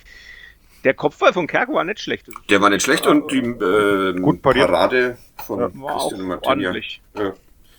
der Kopfball von Kerk war nicht schlecht. Das der war nicht schlecht und die äh, Gut pariert. Parade von war auch Christian Martinia. ordentlich. Ja.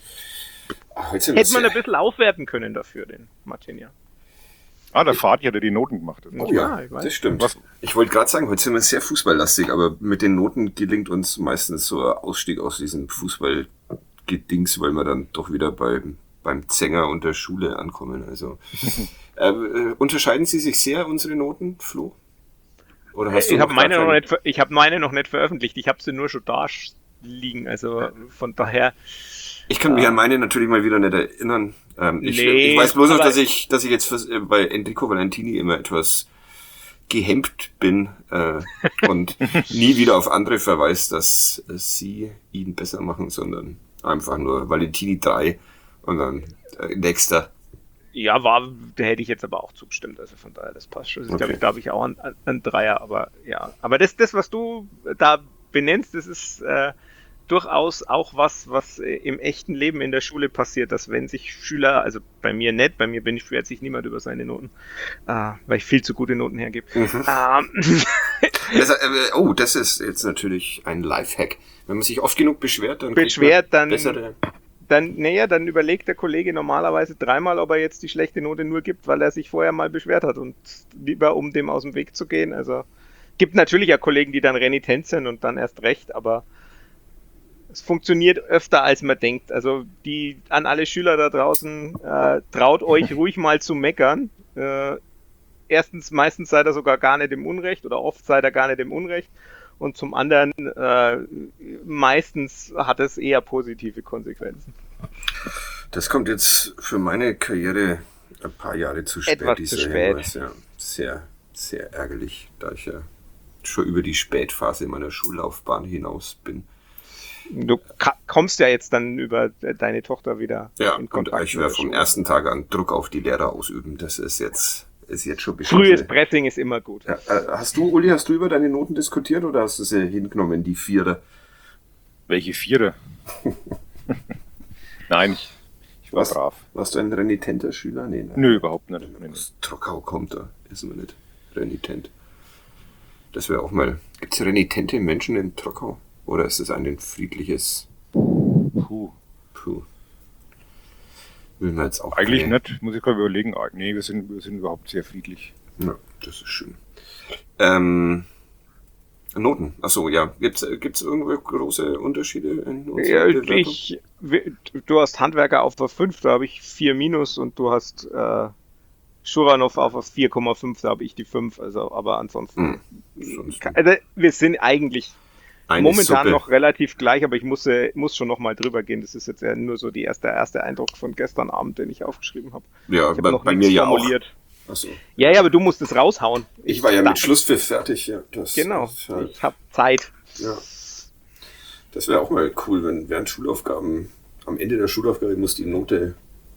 Ach, heute sind wir Hätte man sehr- ein bisschen aufwerten können dafür, den Martinia. Ah, der Fadi hat ja die Noten gemacht. Das Oh Ja, ja, ich weiß. das stimmt. Was- Ich wollte gerade sagen, heute sind wir sehr fußballlastig, aber mit den Noten gelingt uns meistens so ein Ausstieg aus diesem Fußballgedings, weil wir dann doch wieder beim, beim Zänger und der Schule ankommen. Also äh, äh, unterscheiden Sie sich sehr, unsere Noten, Flo? Oder hast du Ich habe gar meine, noch keine- nicht ver- ich hab meine noch nicht veröffentlicht. Ich habe sie nur schon da sch- liegen. Also von daher. Ich kann mich an meine natürlich mal wieder nicht erinnern. Ähm, ich, Nee, ich weiß bloß noch, aber- dass ich, dass ich jetzt fürs, äh, bei Enrico Valentini immer etwas gehemmt bin äh, und nie wieder auf andere verweist, dass äh, sie ihn besser machen, sondern einfach nur Valentini drei und dann äh, nächster. Ja, war, da hätte ich jetzt aber auch zugestimmt. Also von daher, das passt schon. Das ist, Okay. glaube ich, da habe ich auch einen, einen Dreier, aber ja. Aber das, das, was du da benennst, das ist äh, durchaus auch was, was äh, im echten Leben in der Schule passiert, dass wenn sich Schüler, also bei mir nicht, bei mir bin ich beschwert sich niemand über seine Noten, äh, weil ich viel zu gute Noten hergebe. Mhm. Ähm, Das, äh, oh, das ist jetzt natürlich ein Lifehack. Wenn man sich oft genug beschwert, dann kriegt Beschwert, man dann- bessere. Dann, naja, dann überlegt der Kollege normalerweise dreimal, ob er jetzt die schlechte Note nur gibt, weil er sich vorher mal beschwert hat und lieber, um dem aus dem Weg zu gehen. Also gibt natürlich ja Kollegen, die dann renitent sind und dann erst recht, aber es funktioniert öfter, als man denkt. Also die an alle Schüler da draußen, äh, traut euch ruhig mal zu meckern. Äh, erstens, meistens seid ihr sogar gar nicht im Unrecht oder oft seid ihr gar nicht im Unrecht. Und zum anderen, äh, meistens hat es eher positive Konsequenzen. Das kommt jetzt für meine Karriere ein paar Jahre zu spät. Etwas dieser zu spät. Hinweis, ja. Sehr, sehr ärgerlich, da ich ja schon über die Spätphase meiner Schullaufbahn hinaus bin. Du ka- kommst ja jetzt dann über deine Tochter wieder Ja, in und Kontakt. ich werde vom ersten Tag an Druck auf die Lehrer ausüben. Das ist jetzt, ist jetzt schon bestimmt. Frühes Pressing ist immer gut. Ja, äh, hast du, Uli, hast du über deine Noten diskutiert oder hast du sie hingenommen, die Vierer? Welche Vierer? Nein, ich, ich war Was? brav. Warst du ein renitenter Schüler? Nee, ne? Nö, überhaupt nicht. Nee, nee. Aus Trockau kommt, da ist man nicht renitent. Das wäre auch mal. Gibt es renitente Menschen in Trockau? Oder ist es ein friedliches? Puh. Puh. Will man jetzt auch. Eigentlich keine- nicht, muss ich gerade überlegen. Ah, nee, wir sind, wir sind überhaupt sehr friedlich. Ja, das ist schön. Ähm, Noten. Achso, ja. Gibt's gibt's irgendwo große Unterschiede in unserer Ja, Bewertung? ich, du hast Handwerker auf der fünf, da habe ich vier minus und du hast äh, Schuranov auf der vier Komma fünf, da habe ich die fünf. Also, aber ansonsten. Hm. Sonst Also, wir sind eigentlich eine momentan Suppe. noch relativ gleich, aber ich muss, äh, muss schon noch mal drüber gehen. Das ist jetzt ja nur so die erste, der erste Eindruck von gestern Abend, den ich aufgeschrieben habe. Ja, Ich habe bei, noch bei nichts mir ja auch. formuliert. Achso. Ja, ja, aber du musst es raushauen. Ich war ja Da- mit Schlusspfiff fertig. Ja, das, Genau, Das, halt, ich habe Zeit. ja. Das wäre auch mal cool, wenn während Schulaufgaben, am Ende der Schulaufgabe muss die Note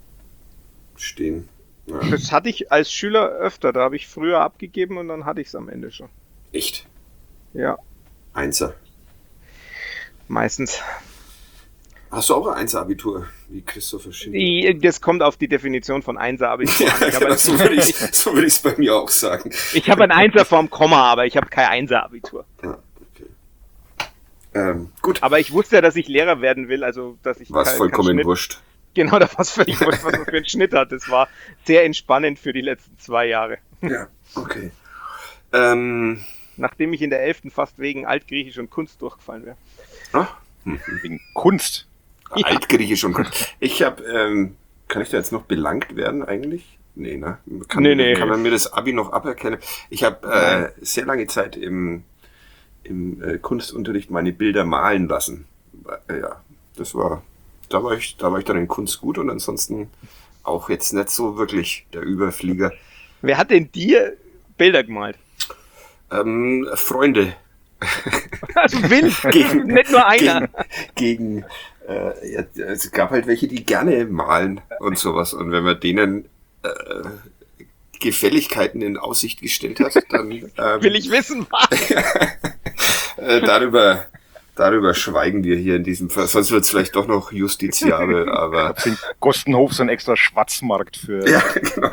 stehen. Ja. Das hatte ich als Schüler öfter, da habe ich früher abgegeben und dann hatte ich es am Ende schon. Echt? Ja, Einser. meistens. Hast du auch ein Einser-Abitur, wie Christopher Schindler? Die, das kommt auf die Definition von Einser, aber ich, Ja, ich habe genau, so würde ein, ich so würd es bei mir auch sagen. ich habe ein Einser vorm Komma, aber ich habe kein Einser-Abitur. Ja, okay. Ähm, gut, Aber ich wusste ja, dass ich Lehrer werden will, also dass ich war kein, vollkommen kein Schnitt, wurscht. genau, da war es völlig wurscht, was man für einen Schnitt hat. Das war sehr entspannend für die letzten zwei Jahre. Ja, okay. Ähm, Nachdem ich in der elften fast wegen Altgriechisch und Kunst durchgefallen wäre. ah, Wegen Kunst. Ja. Altgriechisch und Kunst. Ich habe, ähm, kann ich da jetzt noch belangt werden eigentlich? Nee, ne? Kann, Nee, nee. kann man mir das Abi noch aberkennen? Ich habe äh, sehr lange Zeit im, im äh, Kunstunterricht meine Bilder malen lassen. Äh, ja, das war, da war ich, da war ich dann in Kunst gut und ansonsten auch jetzt nicht so wirklich der Überflieger. Wer hat denn dir Bilder gemalt? Ähm, Freunde. Also wild, Gegen- nicht nur einer. Gegen, gegen äh, ja, es gab halt welche, die gerne malen und sowas. Und wenn man denen äh, Gefälligkeiten in Aussicht gestellt hat, dann ähm, Will ich wissen, was? äh, darüber, darüber schweigen wir hier in diesem Fall. Sonst wird es vielleicht doch noch justiziabel, aber In Gostenhof so ein extra Schwarzmarkt für. ja, genau.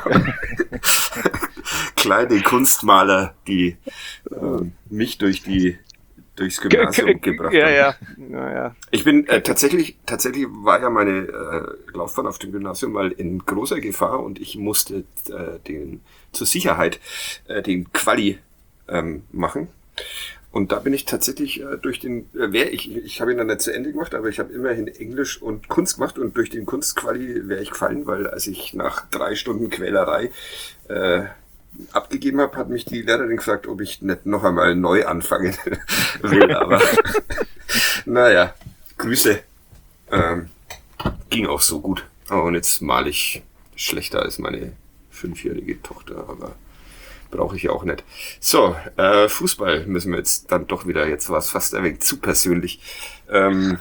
Kleine Kunstmaler, die äh, mich durch die durchs Gymnasium gebracht ja, haben. ja, ja, ja. Ich bin äh, tatsächlich, tatsächlich war ja meine äh, Laufbahn auf dem Gymnasium mal in großer Gefahr und ich musste äh, den zur Sicherheit äh, den Quali ähm, machen. Und da bin ich tatsächlich äh, durch den, äh, wär ich, ich habe ihn dann nicht zu Ende gemacht, aber ich habe immerhin Englisch und Kunst gemacht und durch den Kunstquali wäre ich gefallen, weil als ich nach drei Stunden Quälerei äh, abgegeben habe, hat mich die Lehrerin gefragt, ob ich nicht noch einmal neu anfangen will, aber naja, Grüße. Ähm, ging auch so gut. Oh, und jetzt male ich schlechter als meine fünfjährige Tochter, aber brauche ich ja auch nicht. So, äh, Fußball müssen wir jetzt dann doch wieder, jetzt war es fast ein wenig zu persönlich. Ähm,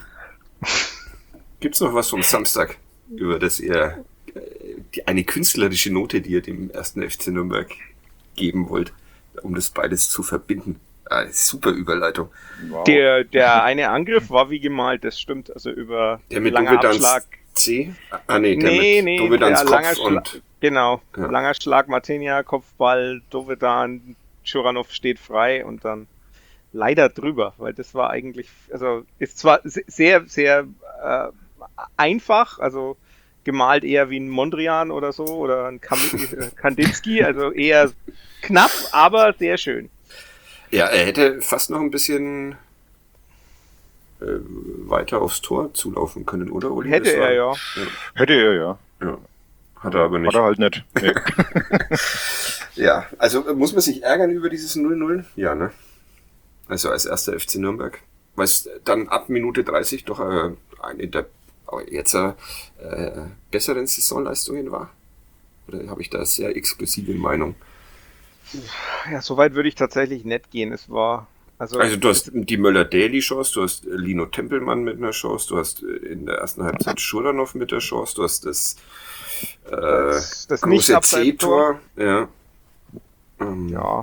gibt's noch was vom Samstag, über das ihr äh, die, eine künstlerische Note, die ihr dem ersten F C Nürnberg geben wollt, um das beides zu verbinden? Ah, super Überleitung. Wow. Der, der eine Angriff war wie gemalt, das stimmt. Also über Der mit langer Dovedans Abschlag. C? Ah, nee, der Nee, mit nee, Dovedans der langer Kopf Schlag. und Genau, Ja. langer Schlag, Martinia, Kopfball, Dovedan, Schuranov steht frei und dann leider drüber, weil das war eigentlich, also ist zwar se- sehr, sehr äh, einfach, also gemalt eher wie ein Mondrian oder so oder ein Kam äh, Kandinsky, also eher knapp, aber sehr schön. ja, er hätte fast noch ein bisschen äh, weiter aufs Tor zulaufen können, oder, Uli? Hätte Das war- er ja. Hätte er, ja. ja. Hat er aber nicht. Hat er halt nicht. Nee. Ja, also äh, muss man sich ärgern über dieses null null? Ja, ne? Also als erster F C Nürnberg. Weil es dann ab Minute dreißig doch äh, eine der äh, jetzt äh, besseren Saisonleistungen war? Oder habe ich da sehr exklusive Meinung? Ja, so weit würde ich tatsächlich nicht gehen. Es war Also, also du hast die Möller-Daly-Chance, du hast Lino Tempelmann mit einer Chance, du hast in der ersten Halbzeit Schuranov mit der Chance, du hast das, äh, das, das große C-Tor. Ja. Ähm, ja.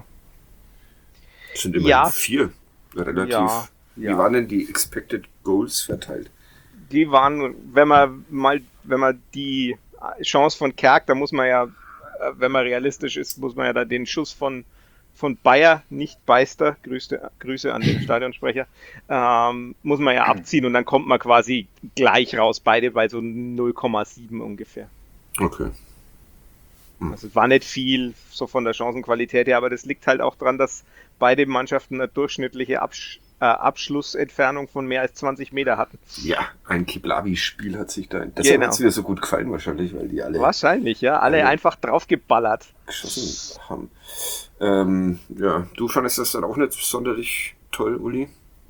Das sind immer Ja. vier. Relativ. Ja, Wie ja. waren denn die Expected Goals verteilt? Die waren, wenn man mal, wenn man die Chance von Kerk, da muss man ja, wenn man realistisch ist, muss man ja da den Schuss von von Bayer, nicht Beister, Grüße, Grüße an den Stadionsprecher, ähm, muss man ja abziehen und dann kommt man quasi gleich raus, beide bei so null Komma sieben ungefähr. Okay. Also es war nicht viel so von der Chancenqualität her, aber das liegt halt auch dran, dass beide Mannschaften eine durchschnittliche Absch- äh, Abschlussentfernung von mehr als zwanzig Meter hatten. Ja, ein Kiblavi-Spiel hat sich da... Deshalb Genau. hat es mir so gut gefallen wahrscheinlich, weil die alle Wahrscheinlich, ja. Alle alle- einfach draufgeballert. geschossen haben. Ähm, ja, du fandest das dann auch nicht sonderlich toll, Uli?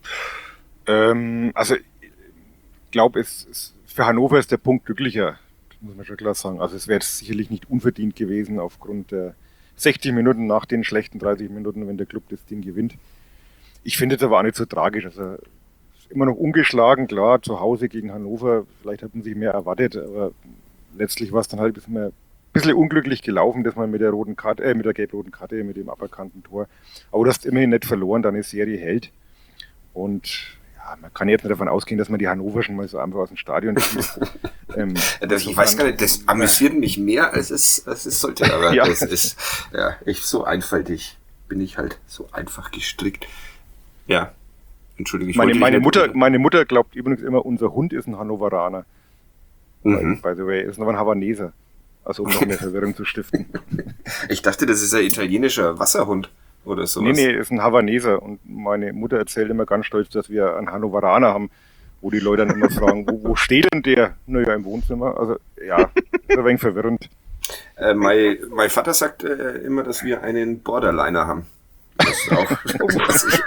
Ähm, also, ich glaube, es, es, für Hannover ist der Punkt glücklicher, das muss man schon klar sagen. Also, es wäre sicherlich nicht unverdient gewesen aufgrund der sechzig Minuten nach den schlechten dreißig Minuten, wenn der Club das Ding gewinnt. Ich finde es aber auch nicht so tragisch. Also, ist immer noch ungeschlagen, klar, zu Hause gegen Hannover. Vielleicht hat man sich mehr erwartet, aber letztlich war es dann halt ein bisschen, mehr, ein bisschen unglücklich gelaufen, dass man mit der roten Karte, äh, mit der gelb-roten Karte, mit dem aberkannten Tor. Aber du hast immerhin nicht verloren, deine Serie hält. Und ja, man kann jetzt nicht davon ausgehen, dass man die Hannoverschen mal so einfach aus dem Stadion schießt. ähm, Das, ich weiß gar nicht, das amüsiert mich mehr, als es, als es sollte, aber Ja. das ist ja echt so einfaltig. Bin ich halt so einfach gestrickt. Ja, Entschuldigung, ich meine, wollte meine, dich Mutter, nicht- meine Mutter glaubt übrigens immer, unser Hund ist ein Hannoveraner. Mhm. By the way, ist noch ein Havaneser. Also um noch mehr Verwirrung zu stiften. Ich dachte, das ist ein italienischer Wasserhund oder sowas. Nee, nee, ist ein Havaneser. Und meine Mutter erzählt immer ganz stolz, dass wir einen Hannoveraner haben, wo die Leute dann immer fragen, wo, wo steht denn der? Naja, im Wohnzimmer. Also ja, ist ein wenig verwirrend. Äh, mein, mein Vater sagt äh, immer, dass wir einen Borderliner haben. Das ist auch, was ich,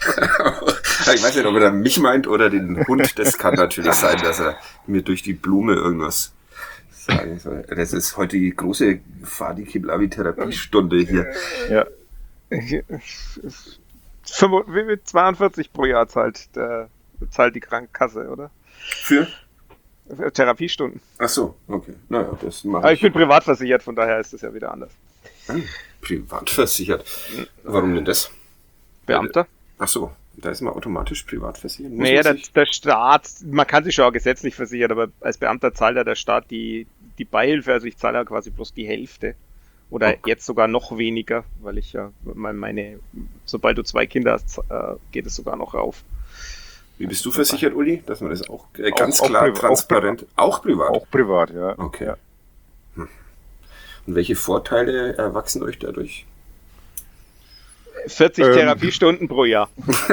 ich weiß nicht, ob er da mich meint oder den Hund. Das kann natürlich sein, dass er mir durch die Blume irgendwas sagen soll. Das ist heute die große Fadi Kiblavi-Therapiestunde hier. Ja. zweiundvierzig pro Jahr zahlt, der, zahlt die Krankenkasse, oder? Für? Für Therapiestunden. Ach so, okay. Naja, das mache Aber ich. ich bin privat versichert, von daher ist das ja wieder anders. Ah, privat versichert. Warum denn das? Beamter? Ach so, da ist man automatisch privat versichert. Muss Naja, man der, sich- der Staat, man kann sich schon auch gesetzlich versichern, aber als Beamter zahlt ja der Staat die, die Beihilfe, also ich zahle ja quasi bloß die Hälfte. Oder Okay. jetzt sogar noch weniger, weil ich ja meine, meine sobald du zwei Kinder hast, äh, geht es sogar noch rauf. Wie bist du versichert, Uli? Dass man das auch äh, Auch- ganz auch klar, priva- transparent, auch, privat. Auch privat, ja. Okay. Ja. Und welche Vorteile erwachsen euch dadurch? vierzig Ähm. Therapiestunden pro Jahr.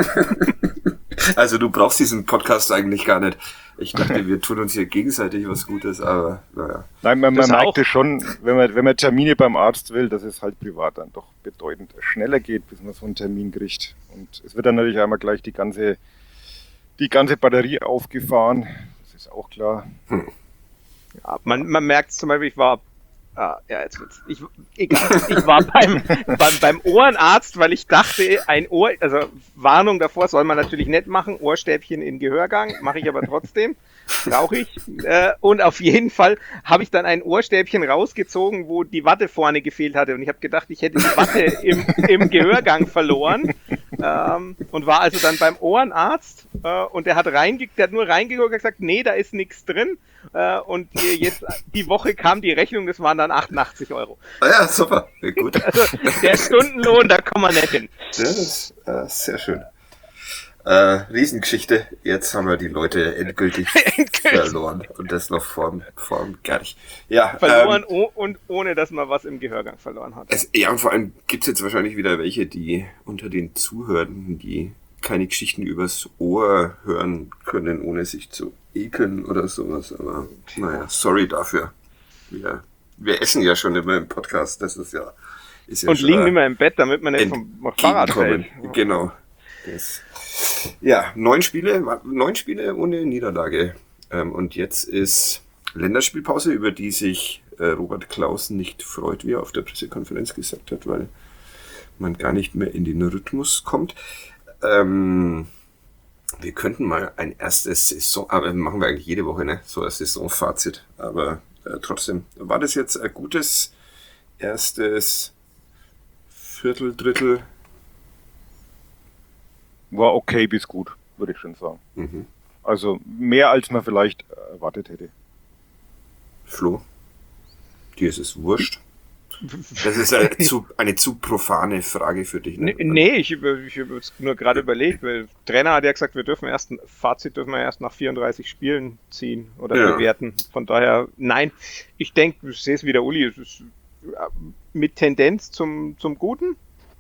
Also du brauchst diesen Podcast eigentlich gar nicht. Ich dachte, wir tun uns hier gegenseitig was Gutes, aber naja. Nein, man, man Das merkt auch. es schon, wenn man, wenn man Termine beim Arzt will, dass es halt privat dann doch bedeutend schneller geht, bis man so einen Termin kriegt. Und es wird dann natürlich einmal gleich die ganze, die ganze Batterie aufgefahren. Das ist auch klar. Ja, man, man merkt zum Beispiel, ich war, ah, ja, jetzt wird's, ich, egal, ich war beim, beim, beim Ohrenarzt, weil ich dachte, ein Ohr, also Warnung davor soll man natürlich nicht machen, Ohrstäbchen in Gehörgang, mache ich aber trotzdem, rauche ich. Äh, und auf jeden Fall habe ich dann ein Ohrstäbchen rausgezogen, wo die Watte vorne gefehlt hatte. Und ich habe gedacht, ich hätte die Watte im, im Gehörgang verloren. Ähm, und war also dann beim Ohrenarzt äh, und der hat reinge der hat nur reingeguckt und gesagt, nee, da ist nichts drin. Äh, und äh, jetzt die Woche kam die Rechnung, das waren dann achtundachtzig Euro. Ah ja, super. Ja, gut. Also der Stundenlohn, da kommen wir nicht hin. Ja, das ist äh, sehr schön. Äh, Riesengeschichte. Jetzt haben wir die Leute endgültig verloren. Und das noch vorm, vorm Gerch. Ja, Verloren Ähm, oh, und ohne, dass man was im Gehörgang verloren hat. es, ja, und vor allem gibt's jetzt wahrscheinlich wieder welche, die unter den Zuhörenden, die keine Geschichten übers Ohr hören können, ohne sich zu ekeln oder sowas. Aber naja, sorry dafür. Wir, wir essen ja schon immer im Podcast. Das ist ja... Ist ja Und schon liegen ein immer im Bett, damit man nicht vom Fahrrad fällt. Entgegenkommen. Genau. Das, ja, neun Spiele, neun Spiele ohne Niederlage. Ähm, und jetzt ist Länderspielpause, über die sich äh, Robert Klaus nicht freut, wie er auf der Pressekonferenz gesagt hat, weil man gar nicht mehr in den Rhythmus kommt. Ähm, wir könnten mal ein erstes Saison, aber machen wir eigentlich jede Woche, ne? So ein Saisonfazit. Aber äh, trotzdem, war das jetzt ein gutes erstes Viertel, Drittel? War okay bis gut, würde ich schon sagen. Mhm. Also mehr als man vielleicht erwartet hätte. Flo, dir ist es wurscht? Das ist eine zu, eine zu profane Frage für dich. Ne? Nee, ich habe ich habe jetzt nur gerade überlegt, weil der Trainer hat ja gesagt, wir dürfen erst, ein Fazit dürfen wir erst nach vierunddreißig Spielen ziehen oder Ja. bewerten. Von daher, nein, ich denke, ich sehe es wie der Uli, es ist mit Tendenz zum, zum Guten,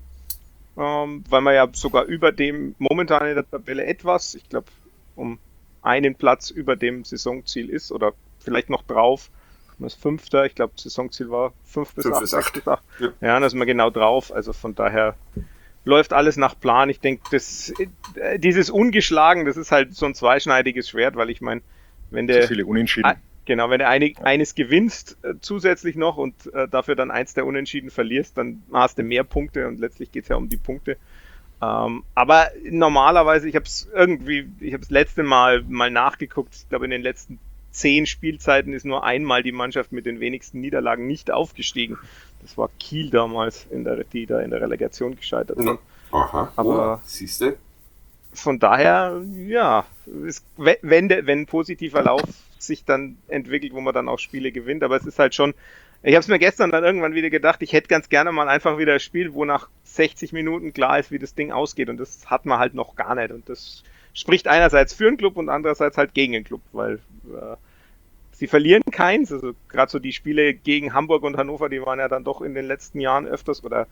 ähm, weil man ja sogar über dem momentan in der Tabelle etwas, ich glaube, um einen Platz über dem Saisonziel ist oder vielleicht noch drauf. Man ist Fünfter, ich glaube, Saisonziel war fünf bis Fünf acht. bis acht. Bis acht. Ja. Ja, da sind wir genau drauf. Also von daher läuft alles nach Plan. Ich denke, das, äh, dieses Ungeschlagen, das ist halt so ein zweischneidiges Schwert, weil ich meine, wenn Zu der viele Unentschieden. Ah, genau, wenn du eine, eines gewinnst äh, zusätzlich noch und äh, dafür dann eins der Unentschieden verlierst, dann hast du mehr Punkte und letztlich geht es ja um die Punkte. Ähm, aber normalerweise, ich habe es irgendwie, ich habe das letzte Mal mal nachgeguckt, ich glaube in den letzten zehn Spielzeiten ist nur einmal die Mannschaft mit den wenigsten Niederlagen nicht aufgestiegen. Das war Kiel damals, in der, die da in der Relegation gescheitert sind. Aha, Aber- oh, siehst du? Von daher, ja, es, wenn, der, wenn ein positiver Lauf sich dann entwickelt, wo man dann auch Spiele gewinnt, aber es ist halt schon, ich habe es mir gestern dann irgendwann wieder gedacht, ich hätte ganz gerne mal einfach wieder ein Spiel, wo nach sechzig Minuten klar ist, wie das Ding ausgeht und das hat man halt noch gar nicht und das spricht einerseits für einen Club und andererseits halt gegen den Club, weil äh, sie verlieren keins, also gerade so die Spiele gegen Hamburg und Hannover, die waren ja dann doch in den letzten Jahren öfters oder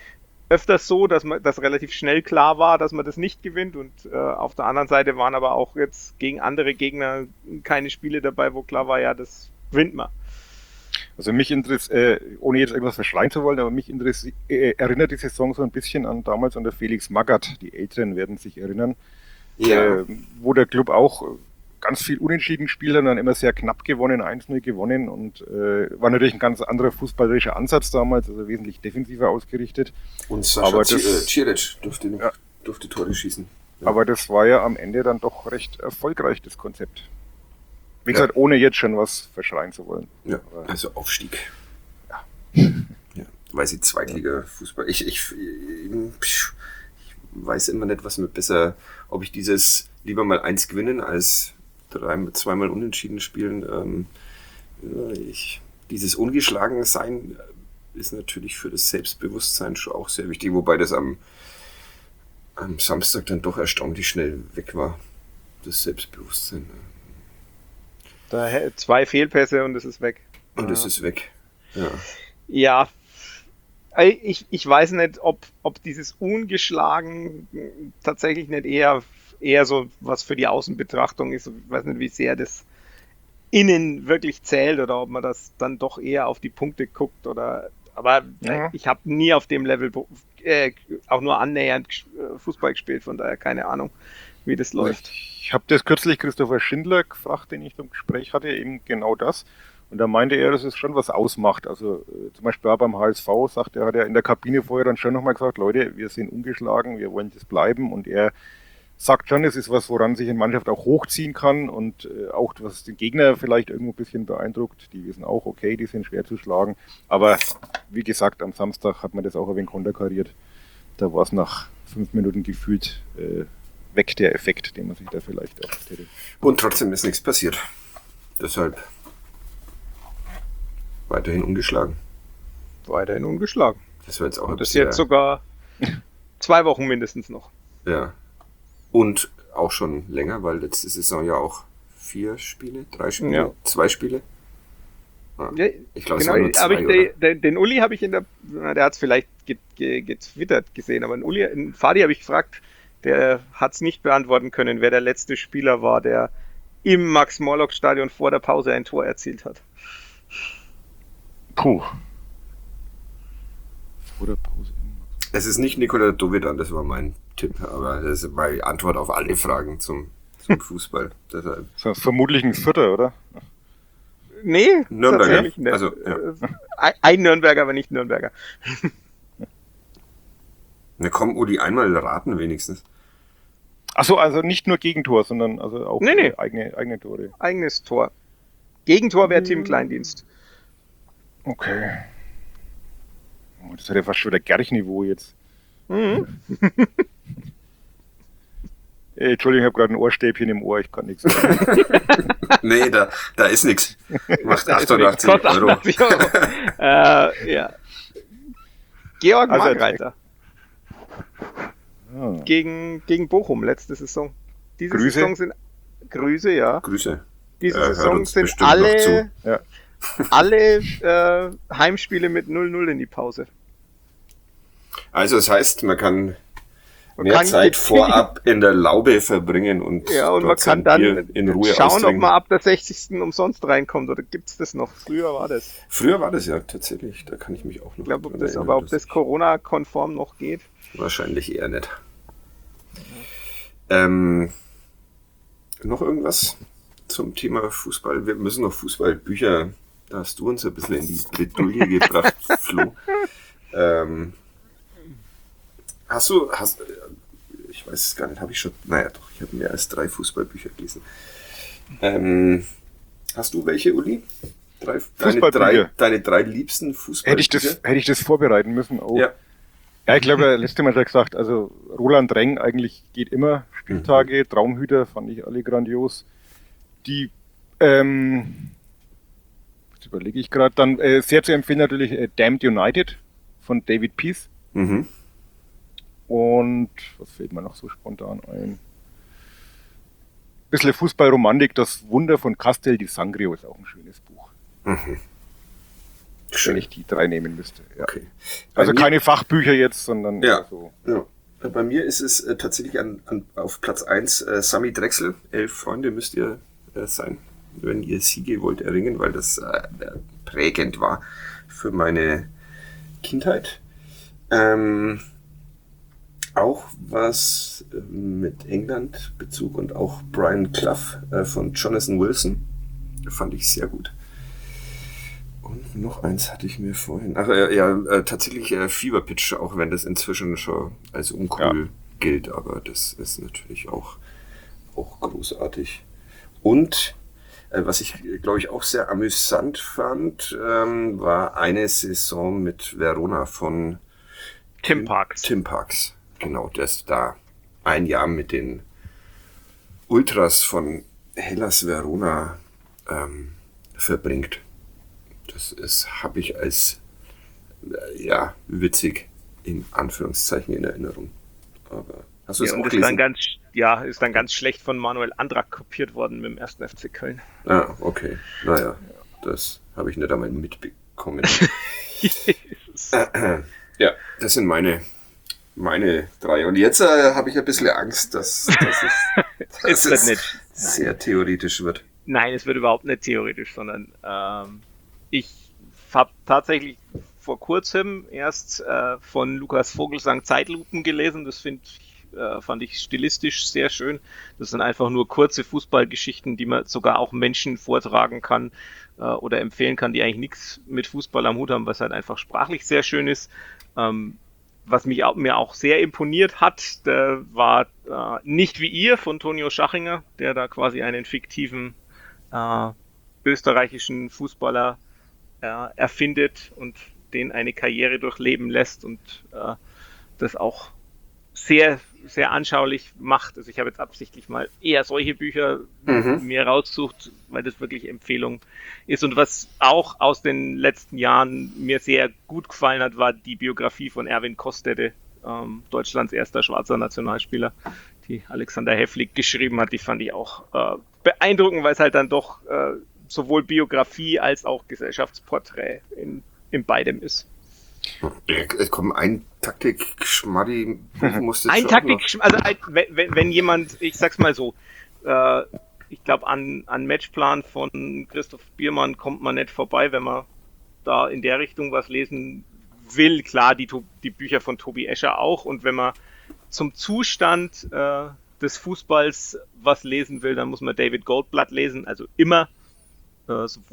öfters so, dass man das relativ schnell klar war, dass man das nicht gewinnt und äh, auf der anderen Seite waren aber auch jetzt gegen andere Gegner keine Spiele dabei, wo klar war, ja, das gewinnt man. Also mich interessiert, äh, ohne jetzt irgendwas verschreien zu wollen, aber mich interessiert, äh, erinnert die Saison so ein bisschen an damals an der Felix Magath. Die Älteren werden sich erinnern, Ja. äh, wo der Club auch ganz viel Unentschieden gespielt hat und dann immer sehr knapp gewonnen, eins null gewonnen und äh, war natürlich ein ganz anderer fußballerischer Ansatz damals, also wesentlich defensiver ausgerichtet. Und Sascha Aber Ci- das- äh, Ciric durfte, Ja. durfte Tore schießen. Ja. Aber das war ja am Ende dann doch recht erfolgreich, das Konzept. Wie Ja. gesagt, ohne jetzt schon was verschreien zu wollen. Ja, Aber- also Aufstieg. Ja. Ja, weil sie Zweitliga-Fußball. Ich, ich, ich weiß immer nicht, was mir besser, ob ich dieses lieber mal eins gewinnen als drei, zweimal unentschieden spielen. Ähm, ja, ich, dieses Ungeschlagensein ist natürlich für das Selbstbewusstsein schon auch sehr wichtig, wobei das am, am Samstag dann doch erstaunlich schnell weg war, das Selbstbewusstsein. Da, zwei Fehlpässe und es ist weg. Und Ja. es ist weg. Ja. Ja, Ey, ich, ich weiß nicht, ob, ob dieses Ungeschlagen tatsächlich nicht eher, eher so was für die Außenbetrachtung ist. Ich weiß nicht, wie sehr das innen wirklich zählt oder ob man das dann doch eher auf die Punkte guckt oder, aber Ja. ich habe nie auf dem Level äh, auch nur annähernd ges- Fußball gespielt, von daher keine Ahnung, wie das läuft. Ich habe das kürzlich Christopher Schindler gefragt, den ich im Gespräch hatte, eben genau das. Und da meinte er, dass es schon was ausmacht. Also äh, zum Beispiel auch beim H S V, sagt er, hat er in der Kabine vorher dann schon nochmal gesagt, Leute, wir sind ungeschlagen, wir wollen das bleiben. Und er sagt schon, es ist was, woran sich eine Mannschaft auch hochziehen kann und äh, auch was den Gegner vielleicht irgendwo ein bisschen beeindruckt. Die wissen auch, okay, die sind schwer zu schlagen. Aber wie gesagt, am Samstag hat man das auch ein wenig konterkariert. Da war es nach fünf Minuten gefühlt äh, weg, der Effekt, den man sich da vielleicht erhofft hätte. Und trotzdem ist nichts passiert. Deshalb weiterhin ungeschlagen. Weiterhin ungeschlagen. Das war jetzt auch Und das sehr- jetzt sogar zwei Wochen mindestens noch. Ja. Und auch schon länger, weil letzte Saison ja auch vier Spiele, drei Spiele, Ja. zwei Spiele. Ja. Ja, Ich glaube, es genau, waren nur zwei, aber ich, oder? den, den, den Uli habe ich in der, na, der hat es vielleicht ge- ge- getwittert gesehen, aber den Uli, den Fadi habe ich gefragt, der hat es nicht beantworten können, wer der letzte Spieler war, der im Max-Morlock-Stadion vor der Pause ein Tor erzielt hat. Puh. Vor der Pause. Es ist nicht Nikola Dovedan, das war mein Tipp, aber das ist meine Antwort auf alle Fragen zum, zum Fußball. Deshalb. Das ist vermutlich ein Vierter, oder? Nee, Nürnberger. tatsächlich nicht. Also, ja. Ein- Ein Nürnberger, aber nicht Nürnberger. Na komm, Uli, einmal raten wenigstens. Achso, also nicht nur Gegentor, sondern also auch Nee, nee. eigene, eigene Tore. Eigenes Tor. Gegentor wäre Tim Kleindienst. Okay. Oh, das hat ja fast schon der Gerch-Niveau jetzt. Mhm. Äh, Entschuldigung, ich habe gerade ein Ohrstäbchen im Ohr, ich kann nichts sagen. Nee, da, da ist nichts. Macht Da ist achtundachtzig nichts. Kostet Euro. achtundachtzig Euro. äh, ja. Georg Also, Markreiter Ah. gegen, gegen Bochum letzte Saison. Diese Grüße. Saison sind Grüße, ja. Grüße. Diese Er hört Saison uns sind bestimmt noch alle, zu. Ja. alle äh, Heimspiele mit null null in die Pause. Also das heißt, man kann Man mehr kann Zeit die- vorab in der Laube verbringen und, Ja, und man dort sein kann Bier dann in Ruhe schauen, ob austrinken. man ab der sechzigsten umsonst reinkommt. Oder gibt's das noch? Früher war das. Früher war das ja tatsächlich, da kann ich mich auch noch Ich glaube, ob dran das, erinnern, aber ob dass das ich- Corona-konform noch geht. Wahrscheinlich eher nicht. Ähm, noch irgendwas zum Thema Fußball? Wir müssen noch Fußballbücher, da hast du uns ein bisschen in die Bredouille gebracht, Flo. Ähm, hast du, hast, ich weiß es gar nicht, habe ich schon, naja doch, ich habe mehr als drei Fußballbücher gelesen. Ähm, hast du welche, Uli? Drei, deine, Fußballbücher? drei, deine drei liebsten Fußballbücher? Hätte ich, das, hätte ich das vorbereiten müssen? Oh. Ja. Ja, ich glaube, letztes Mal hat er gesagt, also Roland Reng eigentlich geht immer. Spieltage, Mhm. Traumhüter fand ich alle grandios. Die, ähm, das überlege ich gerade, dann äh, sehr zu empfehlen natürlich äh, Damned United von David Peace. Mhm. Und was fällt mir noch so spontan ein? Bisschen Fußballromantik, das Wunder von Castel di Sangrio ist auch ein schönes Buch, Mhm. wenn Schön. ich die drei nehmen müsste. Ja. Okay. Bei Also mir- keine Fachbücher jetzt, sondern Ja. eher so. Ja. Bei mir ist es äh, tatsächlich an, an, auf Platz eins äh, Sami Drechsel. Elf Freunde müsst ihr äh, sein, wenn ihr Siege wollt erringen, weil das äh, prägend war für meine Kindheit. Ähm, auch was äh, mit England Bezug und auch Brian Clough äh, von Jonathan Wilson fand ich sehr gut. Und noch eins hatte ich mir vorhin. Ach äh, ja, äh, tatsächlich äh, Fever Pitch, auch wenn das inzwischen schon als uncool Ja. gilt, aber das ist natürlich auch, auch großartig. Und äh, was ich, glaube ich, auch sehr amüsant fand, ähm, war eine Saison mit Verona von Tim Parks. Tim Parks. Genau, der ist da ein Jahr mit den Ultras von Hellas Verona ähm, verbringt. Das ist, habe ich als äh, ja, witzig in Anführungszeichen in Erinnerung. Aber hast du es Ja, auch und ist dann gelesen? ganz, ja, ist dann ganz schlecht von Manuel Andrak kopiert worden mit dem ersten F C Köln. Ah, okay. Naja, das habe ich nicht einmal mitbekommen. Ja, das sind meine, meine drei. Und jetzt äh, habe ich ein bisschen Angst, dass, dass es, dass Es wird es nicht. sehr theoretisch wird. Nein, es wird überhaupt nicht theoretisch, sondern ähm, ich habe tatsächlich vor kurzem erst äh, von Lukas Vogelsang Zeitlupen gelesen. Das find ich, äh, fand ich stilistisch sehr schön. Das sind einfach nur kurze Fußballgeschichten, die man sogar auch Menschen vortragen kann äh, oder empfehlen kann, die eigentlich nichts mit Fußball am Hut haben, was halt einfach sprachlich sehr schön ist. Ähm, was mich auch, mir auch sehr imponiert hat, der war äh, Nicht wie ihr von Tonio Schachinger, der da quasi einen fiktiven äh, österreichischen Fußballer äh, erfindet und den eine Karriere durchleben lässt und äh, das auch sehr, sehr anschaulich macht. Also ich habe jetzt absichtlich mal eher solche Bücher Mhm. mir raussucht, weil das wirklich Empfehlung ist. Und was auch aus den letzten Jahren mir sehr gut gefallen hat, war die Biografie von Erwin Kostede, ähm, Deutschlands erster schwarzer Nationalspieler, die Alexander Häflig geschrieben hat. Die fand ich auch äh, beeindruckend, weil es halt dann doch äh, sowohl Biografie als auch Gesellschaftsporträt in, in beidem ist. Ja, komm, ein Taktik-Schmaddi musste Ein Taktik, also ein, wenn, wenn jemand, ich sag's mal so, äh, ich glaube an, an Matchplan von Christoph Biermann kommt man nicht vorbei, wenn man da in der Richtung was lesen will. Klar, die, die Bücher von Tobi Escher auch, und wenn man zum Zustand äh, des Fußballs was lesen will, dann muss man David Goldblatt lesen, also immer, äh, sowohl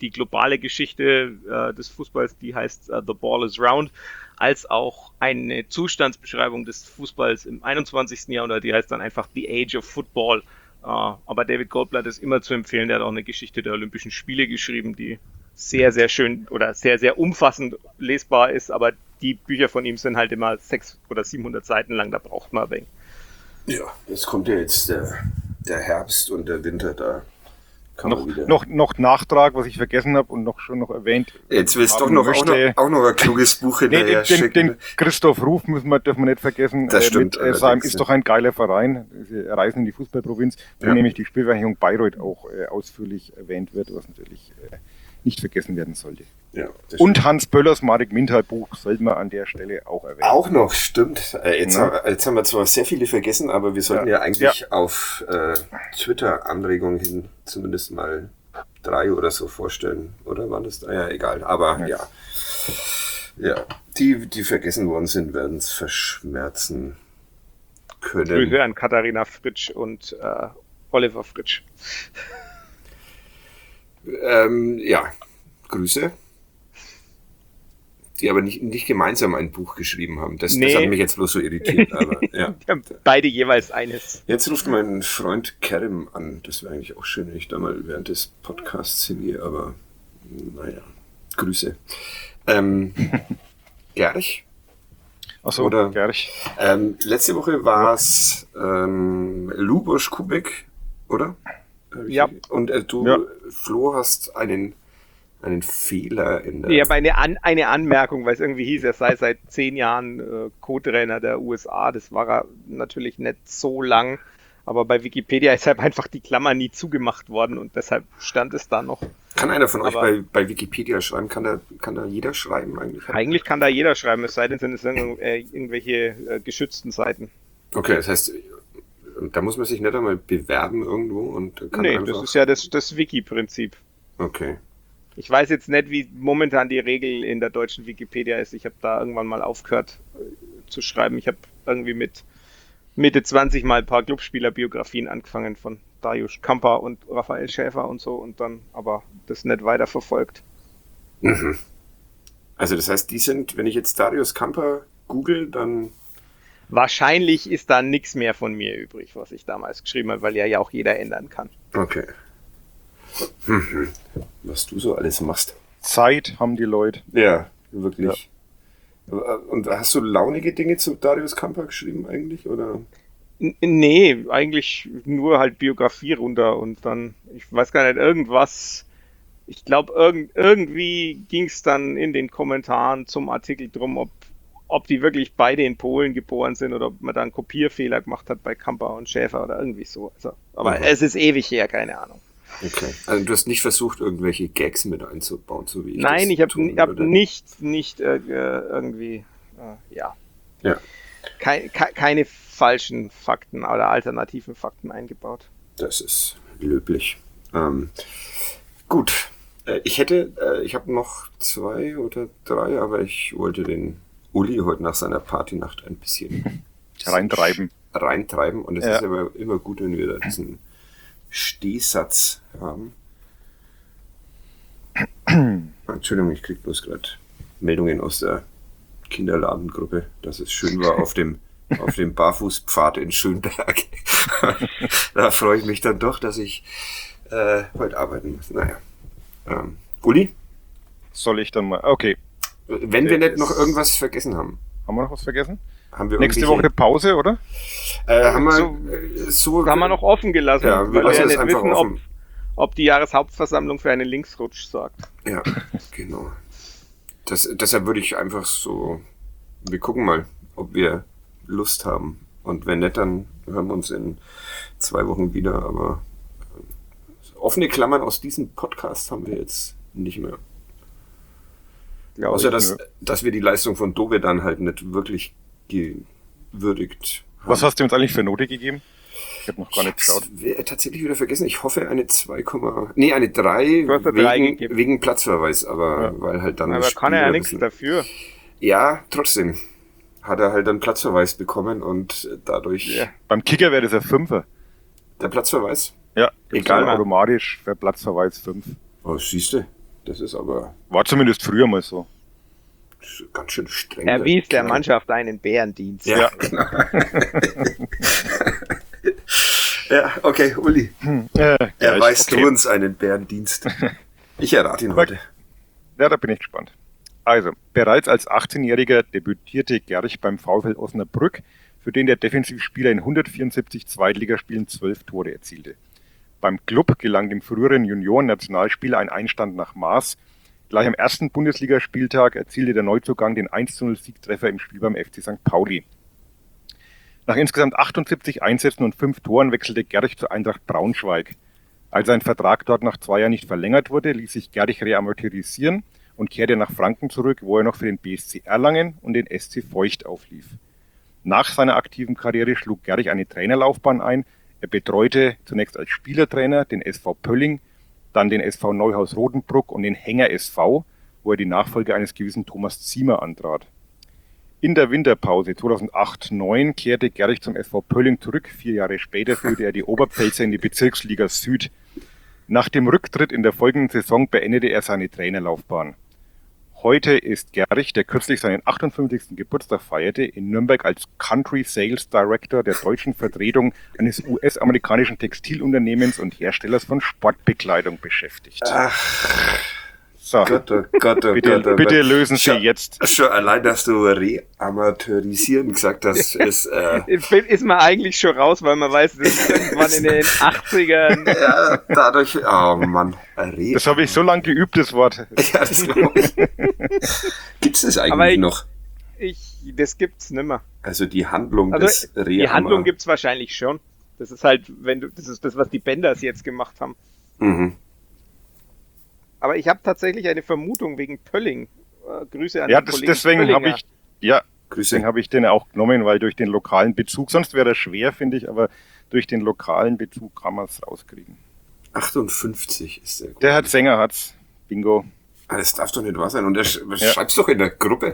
die globale Geschichte äh, des Fußballs, die heißt uh, The Ball is Round, als auch eine Zustandsbeschreibung des Fußballs im einundzwanzigsten Jahrhundert, die heißt dann einfach The Age of Football. Uh, aber David Goldblatt ist immer zu empfehlen, der hat auch eine Geschichte der Olympischen Spiele geschrieben, die sehr, sehr schön oder sehr, sehr umfassend lesbar ist, aber die Bücher von ihm sind halt immer sechshundert oder siebenhundert Seiten lang, da braucht man ein wenig. Ja, jetzt kommt ja jetzt der, der Herbst und der Winter, da kann noch, man wieder... Noch, noch Nachtrag, was ich vergessen habe und noch schon noch erwähnt. Jetzt willst du doch noch, auch noch auch noch ein kluges Buch hinterher nee, den, schicken. Den, den Christoph Ruf müssen wir, dürfen wir nicht vergessen. Das stimmt. Mit, äh, seinem, ist doch ein geiler Verein. Sie reisen in die Fußballprovinz, wo ja. nämlich die Spielvereinigung Bayreuth auch äh, ausführlich erwähnt wird, was natürlich äh, nicht vergessen werden sollte. Ja, und Hans Böllers Marek Mintal Buch sollten wir an der Stelle auch erwähnen. Auch noch, stimmt. Äh, jetzt, ja. haben, jetzt haben wir zwar sehr viele vergessen, aber wir sollten ja, ja eigentlich ja. auf äh, Twitter-Anregungen hin zumindest mal drei oder so vorstellen. Oder waren das da? Ja, egal. Aber ja. Ja, ja. Die, die vergessen worden sind, werden es verschmerzen können. Grüße an Katharina Fritsch und äh, Oliver Fritsch. Ähm, ja, Grüße. Die aber nicht, nicht gemeinsam ein Buch geschrieben haben. Das, nee. das hat mich jetzt bloß so irritiert. Aber, ja. Die haben beide jeweils eines. Jetzt ruft mein Freund Kerem an. Das wäre eigentlich auch schön, wenn ich da mal während des Podcasts hingehe. Aber naja, Grüße. Ähm, Gerch? Achso, Oder, Gerch. Ähm, letzte Woche war es ähm, Luboš Kubek, oder? Ja. Und äh, du, ja. Flo, hast einen, einen Fehler in der... Ich habe eine, An- eine Anmerkung, weil es irgendwie hieß, er sei seit zehn Jahren äh, Co-Trainer der U S A. Das war er natürlich nicht so lang. Aber bei Wikipedia ist halt einfach die Klammer nie zugemacht worden und deshalb stand es da noch. Kann einer von euch Aber bei, bei Wikipedia schreiben? Kann da, kann da jeder schreiben eigentlich? Eigentlich kann da jeder schreiben, es sei denn, sind es äh, irgendwelche äh, geschützten Seiten. Okay, das heißt, da muss man sich nicht einmal bewerben irgendwo und kann Nee, einfach... das ist ja das, das Wiki-Prinzip. Okay. Ich weiß jetzt nicht, wie momentan die Regel in der deutschen Wikipedia ist. Ich habe da irgendwann mal aufgehört äh, zu schreiben. Ich habe irgendwie mit Mitte zwanzig mal ein paar Clubspieler-Biografien angefangen von Dariusz Kampa und Raphael Schäfer und so und dann aber das nicht weiter verfolgt. Mhm. Also das heißt, die sind, wenn ich jetzt Dariusz Kampa google, dann... Wahrscheinlich ist da nichts mehr von mir übrig, was ich damals geschrieben habe, weil ja ja auch jeder ändern kann. Okay. Mhm. Was du so alles machst. Zeit haben die Leute. Ja, wirklich. Ja. Und hast du launige Dinge zu Dariusz Kampa geschrieben eigentlich, oder? N- nee, eigentlich nur halt Biografie runter und dann, ich weiß gar nicht, irgendwas, ich glaube, irgend, irgendwie ging es dann in den Kommentaren zum Artikel drum, ob, ob die wirklich beide in Polen geboren sind oder ob man da einen Kopierfehler gemacht hat bei Kampa und Schäfer oder irgendwie so. Also, aber mhm. es ist ewig her, keine Ahnung. Okay. Also du hast nicht versucht, irgendwelche Gags mit einzubauen, so wie ich Nein, das ich habe hab nicht, nicht äh, irgendwie, äh, ja. Ja. Kei, ke- keine falschen Fakten oder alternativen Fakten eingebaut. Das ist löblich. Ähm, gut. Äh, ich hätte, äh, ich habe noch zwei oder drei, aber ich wollte den Uli heute nach seiner Partynacht ein bisschen reintreiben. Reintreiben. Und es ja. ist aber immer gut, wenn wir da diesen Stehsatz haben. Entschuldigung, ich krieg bloß gerade Meldungen aus der Kinderladengruppe, dass es schön war auf dem auf dem Barfußpfad in Schönberg. Da freue ich mich dann doch, dass ich äh, heute arbeiten muss. Naja. Ähm, Uli? Soll ich dann mal? Okay. Wenn wir nicht noch irgendwas vergessen haben. Haben wir noch was vergessen? Haben wir Nächste Woche Pause, oder? Äh, haben wir so, so haben wir noch offen gelassen, ja, wir weil wir ja nicht einfach wissen, ob, offen. ob die Jahreshauptversammlung für einen Linksrutsch sorgt. Ja, genau. Das, deshalb würde ich einfach so, wir gucken mal, ob wir Lust haben. Und wenn nicht, dann hören wir uns in zwei Wochen wieder. Aber offene Klammern aus diesem Podcast haben wir jetzt nicht mehr. Ja, außer, dass, dass wir die Leistung von Dove dann halt nicht wirklich gewürdigt haben. Was hast du uns eigentlich für Note gegeben? Ich habe noch gar nicht geschaut. Ich habe tatsächlich wieder vergessen. Ich hoffe eine zwei, nee, eine drei wegen, wegen Platzverweis, aber ja. weil halt dann... Aber kann er ja nichts dafür. Ja, trotzdem hat er halt dann Platzverweis bekommen und dadurch... Ja. Beim Kicker wäre das ein Fünfer. Der Platzverweis? Ja, egal. Automatisch für Platzverweis fünf. Oh, siehste. Das ist aber War zumindest früher mal so. ganz schön streng. Er wies der Kerl. Mannschaft einen Bärendienst. Ja, genau. Ja, okay, Uli. Äh, Er ja, ich- weist okay. uns einen Bärendienst. Ich errate ihn heute. Ja, da bin ich gespannt. Also, bereits als achtzehnjähriger debütierte Gerch beim VfL Osnabrück, für den der Defensivspieler in hundertvierundsiebzig Zweitligaspielen zwölf Tore erzielte. Beim Klub gelang dem früheren Junioren-Nationalspieler ein Einstand nach Maß. Gleich am ersten Bundesligaspieltag erzielte der Neuzugang den eins zu null Siegtreffer im Spiel beim F C Sankt Pauli. Nach insgesamt achtundsiebzig Einsätzen und fünf Toren wechselte Gerch zur Eintracht Braunschweig. Als sein Vertrag dort nach zwei Jahren nicht verlängert wurde, ließ sich Gerch reamortisieren und kehrte nach Franken zurück, wo er noch für den B S C Erlangen und den S C Feucht auflief. Nach seiner aktiven Karriere schlug Gerch eine Trainerlaufbahn ein. Er betreute zunächst als Spielertrainer den S V Pölling, dann den S V Neuhaus-Rodenbruck und den Henger S V, wo er die Nachfolge eines gewissen Thomas Ziemer antrat. In der Winterpause zweitausendacht neun kehrte Gerch zum S V Pölling zurück. Vier Jahre später führte er die Oberpfälzer in die Bezirksliga Süd. Nach dem Rücktritt in der folgenden Saison beendete er seine Trainerlaufbahn. Heute ist Gerch, der kürzlich seinen achtundfünfzigsten Geburtstag feierte, in Nürnberg als Country Sales Director der deutschen Vertretung eines U S-amerikanischen Textilunternehmens und Herstellers von Sportbekleidung beschäftigt. Ach, So, Gott, oh Gott, oh bitte, Gott, oh bitte Gott. lösen Sie Schon- jetzt. Schon allein, dass du reamateurisieren gesagt hast, ist, äh, Ist man eigentlich schon raus, weil man weiß, das ist irgendwann in den achtzigern. ja, dadurch, oh Mann, re Das habe ich so lange geübt, das Wort. Ja, das glaube ich. Gibt's das eigentlich Aber ich- noch? Ich, das gibt's nimmer. Also die Handlung Also des Rehammer. die Handlung gibt's wahrscheinlich schon. Das ist halt, wenn du, das ist das, was die Benders jetzt gemacht haben. Mhm. Aber ich habe tatsächlich eine Vermutung wegen Pölling. Äh, Grüße an Ja, den das, Kollegen deswegen Pöllinger. habe ich, ja, Grüße. deswegen habe ich den auch genommen, weil durch den lokalen Bezug, sonst wäre das schwer, finde ich, aber durch den lokalen Bezug kann man es rauskriegen. achtundfünfzig ist der. Der Herr Sänger hat's. Bingo. Ah, das darf doch nicht wahr sein. Und er sch schreibt's doch in der Gruppe.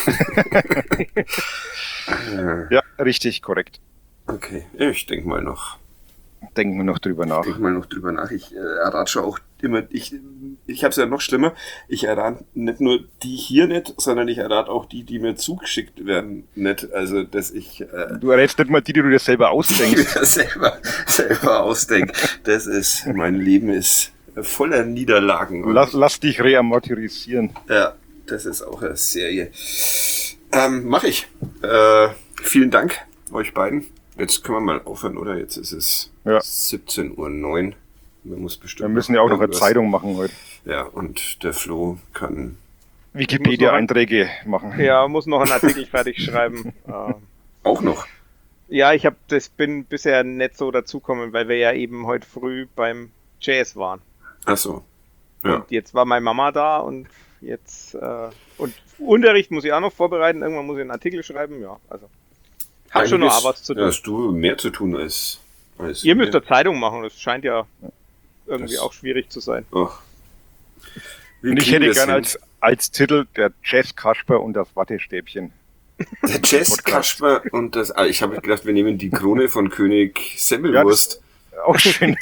Ah, Ja, richtig, korrekt. okay, ich denke mal noch. Denken wir noch drüber nach. Denk mal noch drüber nach. Ich äh, errate schon auch immer, ich, ich habe es ja noch schlimmer. Ich errate nicht nur die hier nicht, sondern ich errate auch die, die mir zugeschickt werden, nicht. Also, dass ich äh, Du errätst nicht mal die, die du dir selber die ausdenkst. mir selber, selber ausdenke. Das ist, mein Leben ist voller Niederlagen. Und, Lass, lass dich reamortisieren. ja, das ist auch eine Serie. Ähm, mach ich. Äh, vielen Dank euch beiden. Jetzt können wir mal aufhören, oder? Jetzt ist es Ja. siebzehn Uhr neun. Man muss bestimmt. Wir müssen ja auch noch eine irgendwas- Zeitung machen heute. Ja, und der Flo kann. Wikipedia-Einträge machen. Ja, muss noch einen Artikel fertig schreiben. Äh, Auch noch. ja, ich hab, das bin bisher nicht so dazukommen, weil wir ja eben heute früh beim Jazz waren. Ach so. Ja. Und jetzt war meine Mama da und jetzt äh, und Unterricht muss ich auch noch vorbereiten. Irgendwann muss ich einen Artikel schreiben. Ja, also hab schon noch Einiges- was zu tun. Ja, hast du mehr zu tun als. als Ihr müsst wir. eine Zeitung machen. Das scheint ja irgendwie Das- auch schwierig zu sein. Ach. Wie Und ich kriegen hätte wir's gern hin? als, als Titel der Jazz Kasper und das Wattestäbchen. Der Jazz-Kasper und das. Ah, ich habe gedacht, wir nehmen die Krone von König Semmelwurst. Auch schön.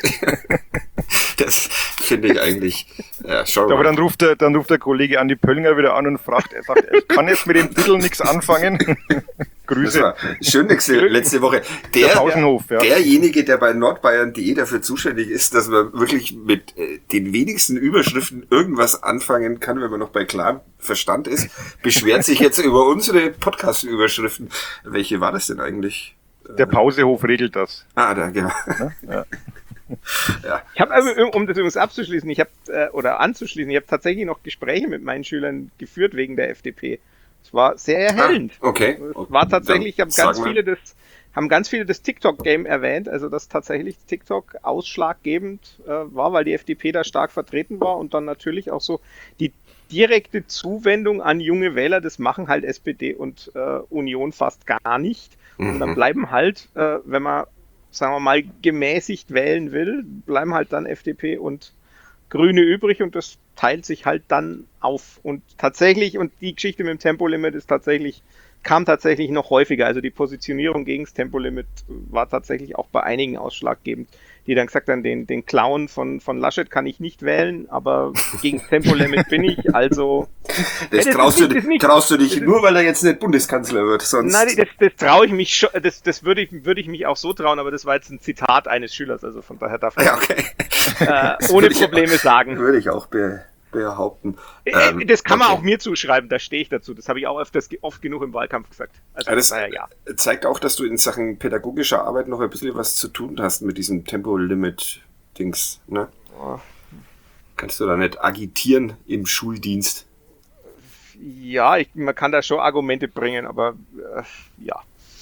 Das finde ich eigentlich. Ja, schau Aber mal. dann ruft, der, dann ruft der Kollege Andi Pöllinger wieder an und fragt, er sagt, ich kann jetzt mit dem Titel nichts anfangen. Das Grüße. war schön nächste, letzte Woche. Der Der, Pausenhof, ja. derjenige, der bei nordbayern punkt de dafür zuständig ist, dass man wirklich mit äh, den wenigsten Überschriften irgendwas anfangen kann, wenn man noch bei klarem Verstand ist, beschwert sich jetzt über unsere Podcast-Überschriften. Welche war das denn eigentlich? Der Pausehof regelt das. Ah, da, genau. Ja. Ja. Ich habe, also, um das übrigens abzuschließen, ich habe äh, oder anzuschließen, ich habe tatsächlich noch Gespräche mit meinen Schülern geführt wegen der F D P. Es war sehr erhellend. Ah, okay. Es war tatsächlich, Dann haben ganz sag mal. viele das, haben ganz viele das TikTok-Game erwähnt, also dass tatsächlich TikTok ausschlaggebend äh, war, weil die F D P da stark vertreten war und dann natürlich auch so die direkte Zuwendung an junge Wähler, das machen halt S P D und äh, Union fast gar nicht. Und dann Mhm. bleiben halt, äh, wenn man, sagen wir mal, gemäßigt wählen will, bleiben halt dann F D P und Grüne übrig und das teilt sich halt dann auf. Und tatsächlich, und die Geschichte mit dem Tempolimit ist tatsächlich kam tatsächlich noch häufiger. Also die Positionierung gegen das Tempolimit war tatsächlich auch bei einigen ausschlaggebend, die dann gesagt haben, den, den Clown von, von Laschet kann ich nicht wählen, aber gegen das Tempolimit bin ich, also... Das, das traust, nicht, du, das nicht, traust du dich nur, weil er jetzt nicht Bundeskanzler wird, sonst... Nein, das, das traue ich mich schon, das, das würde ich, würde ich mich auch so trauen, aber das war jetzt ein Zitat eines Schülers, also von daher darf man ja, okay. äh, ohne Probleme auch, sagen. Würde ich auch be, behaupten. Ähm, das kann man okay. auch mir zuschreiben, da stehe ich dazu. Das habe ich auch öfters, oft genug im Wahlkampf gesagt. Also ja, das daher, ja. zeigt auch, dass du in Sachen pädagogischer Arbeit noch ein bisschen was zu tun hast mit diesem Tempolimit-Dings. Ne? Oh. Kannst du da nicht agitieren im Schuldienst? Ja, ich, man kann da schon Argumente bringen, aber äh, ja.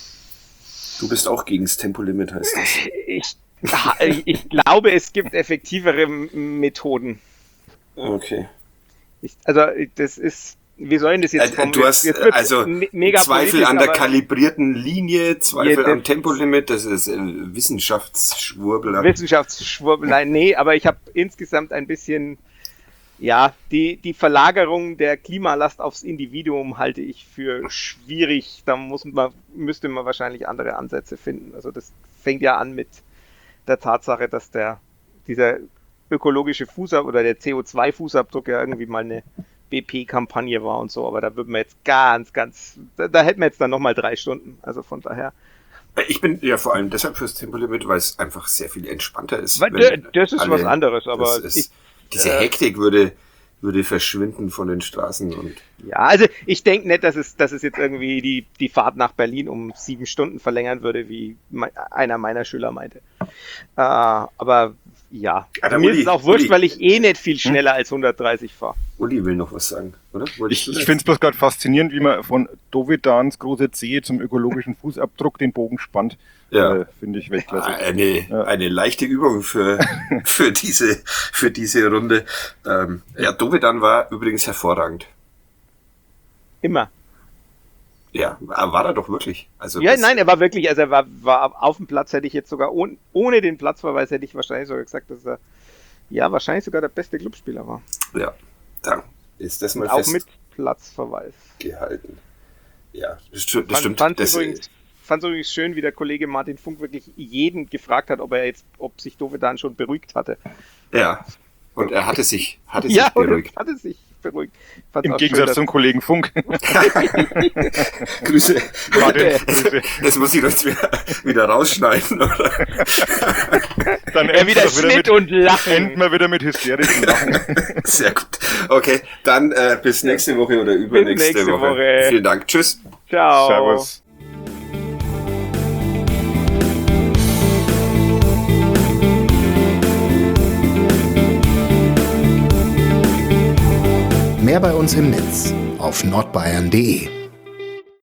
Du bist auch gegen das Tempolimit, heißt das. Ich, ich glaube, es gibt effektivere Methoden. Okay. Ich, also das ist, wie soll ich das jetzt formulieren? Du hast jetzt also mega Zweifel an der kalibrierten Linie, Zweifel ja, am Tempolimit, das ist äh, Wissenschaftsschwurbler. Wissenschaftsschwurbler, nee, aber ich habe insgesamt ein bisschen, ja, die, die Verlagerung der Klimalast aufs Individuum halte ich für schwierig. Da muss man, müsste man wahrscheinlich andere Ansätze finden. Also das fängt ja an mit der Tatsache, dass der dieser ökologische Fußabdruck oder der C O zwei Fußabdruck ja irgendwie mal eine B P-Kampagne war und so, aber da würden wir jetzt ganz, ganz, da, da hätten wir jetzt dann nochmal drei Stunden, also von daher. Ich bin ja vor allem deshalb fürs Tempolimit, weil es einfach sehr viel entspannter ist. Weil, das ist alle, was anderes, aber ist, ich, diese äh, Hektik würde, würde verschwinden von den Straßen. Und ja, also ich denke nicht, dass es, dass es jetzt irgendwie die, die Fahrt nach Berlin um sieben Stunden verlängern würde, wie me- einer meiner Schüler meinte. Äh, aber ja, also mir Uli, ist es auch wurscht, Uli. weil ich eh nicht viel schneller als hundertdreißig fahre. Uli will noch was sagen, oder? Ich, ich finde es bloß gerade faszinierend, wie man von Dovedans große Zehe zum ökologischen Fußabdruck den Bogen spannt. Ja. Äh, finde ich Weltklasse. Eine, ja. eine leichte Übung für, für, diese, für diese Runde. Ähm, ja, Dovedan war übrigens hervorragend. Immer. Ja, war er doch wirklich. Also ja, nein, er war wirklich, also er war, war auf dem Platz, hätte ich jetzt sogar, ohne, ohne den Platzverweis hätte ich wahrscheinlich sogar gesagt, dass er, ja, wahrscheinlich sogar der beste Clubspieler war. Ja, dann ist das mal auch fest mit Platzverweis gehalten. Ja, das, das fand, stimmt. Fand das übrigens, fand es übrigens schön, wie der Kollege Martin Funk wirklich jeden gefragt hat, ob er jetzt, ob sich Dovedan schon beruhigt hatte. Ja, und er hatte sich, hatte ja, sich beruhigt. hatte sich beruhigt. Im Gegensatz schön, zum Kollegen Funk. Grüße. Martin, Grüße. Das muss ich doch jetzt wieder, wieder rausschneiden, oder? Dann er wieder Schnitt mit, und Lachen. Enden wir wieder mit hysterischen Lachen. Sehr gut. Okay, dann äh, bis nächste Woche oder übernächste nächste Woche. Woche. Vielen Dank. Tschüss. Ciao. Servus. Mehr bei uns im Netz auf nordbayern punkt de.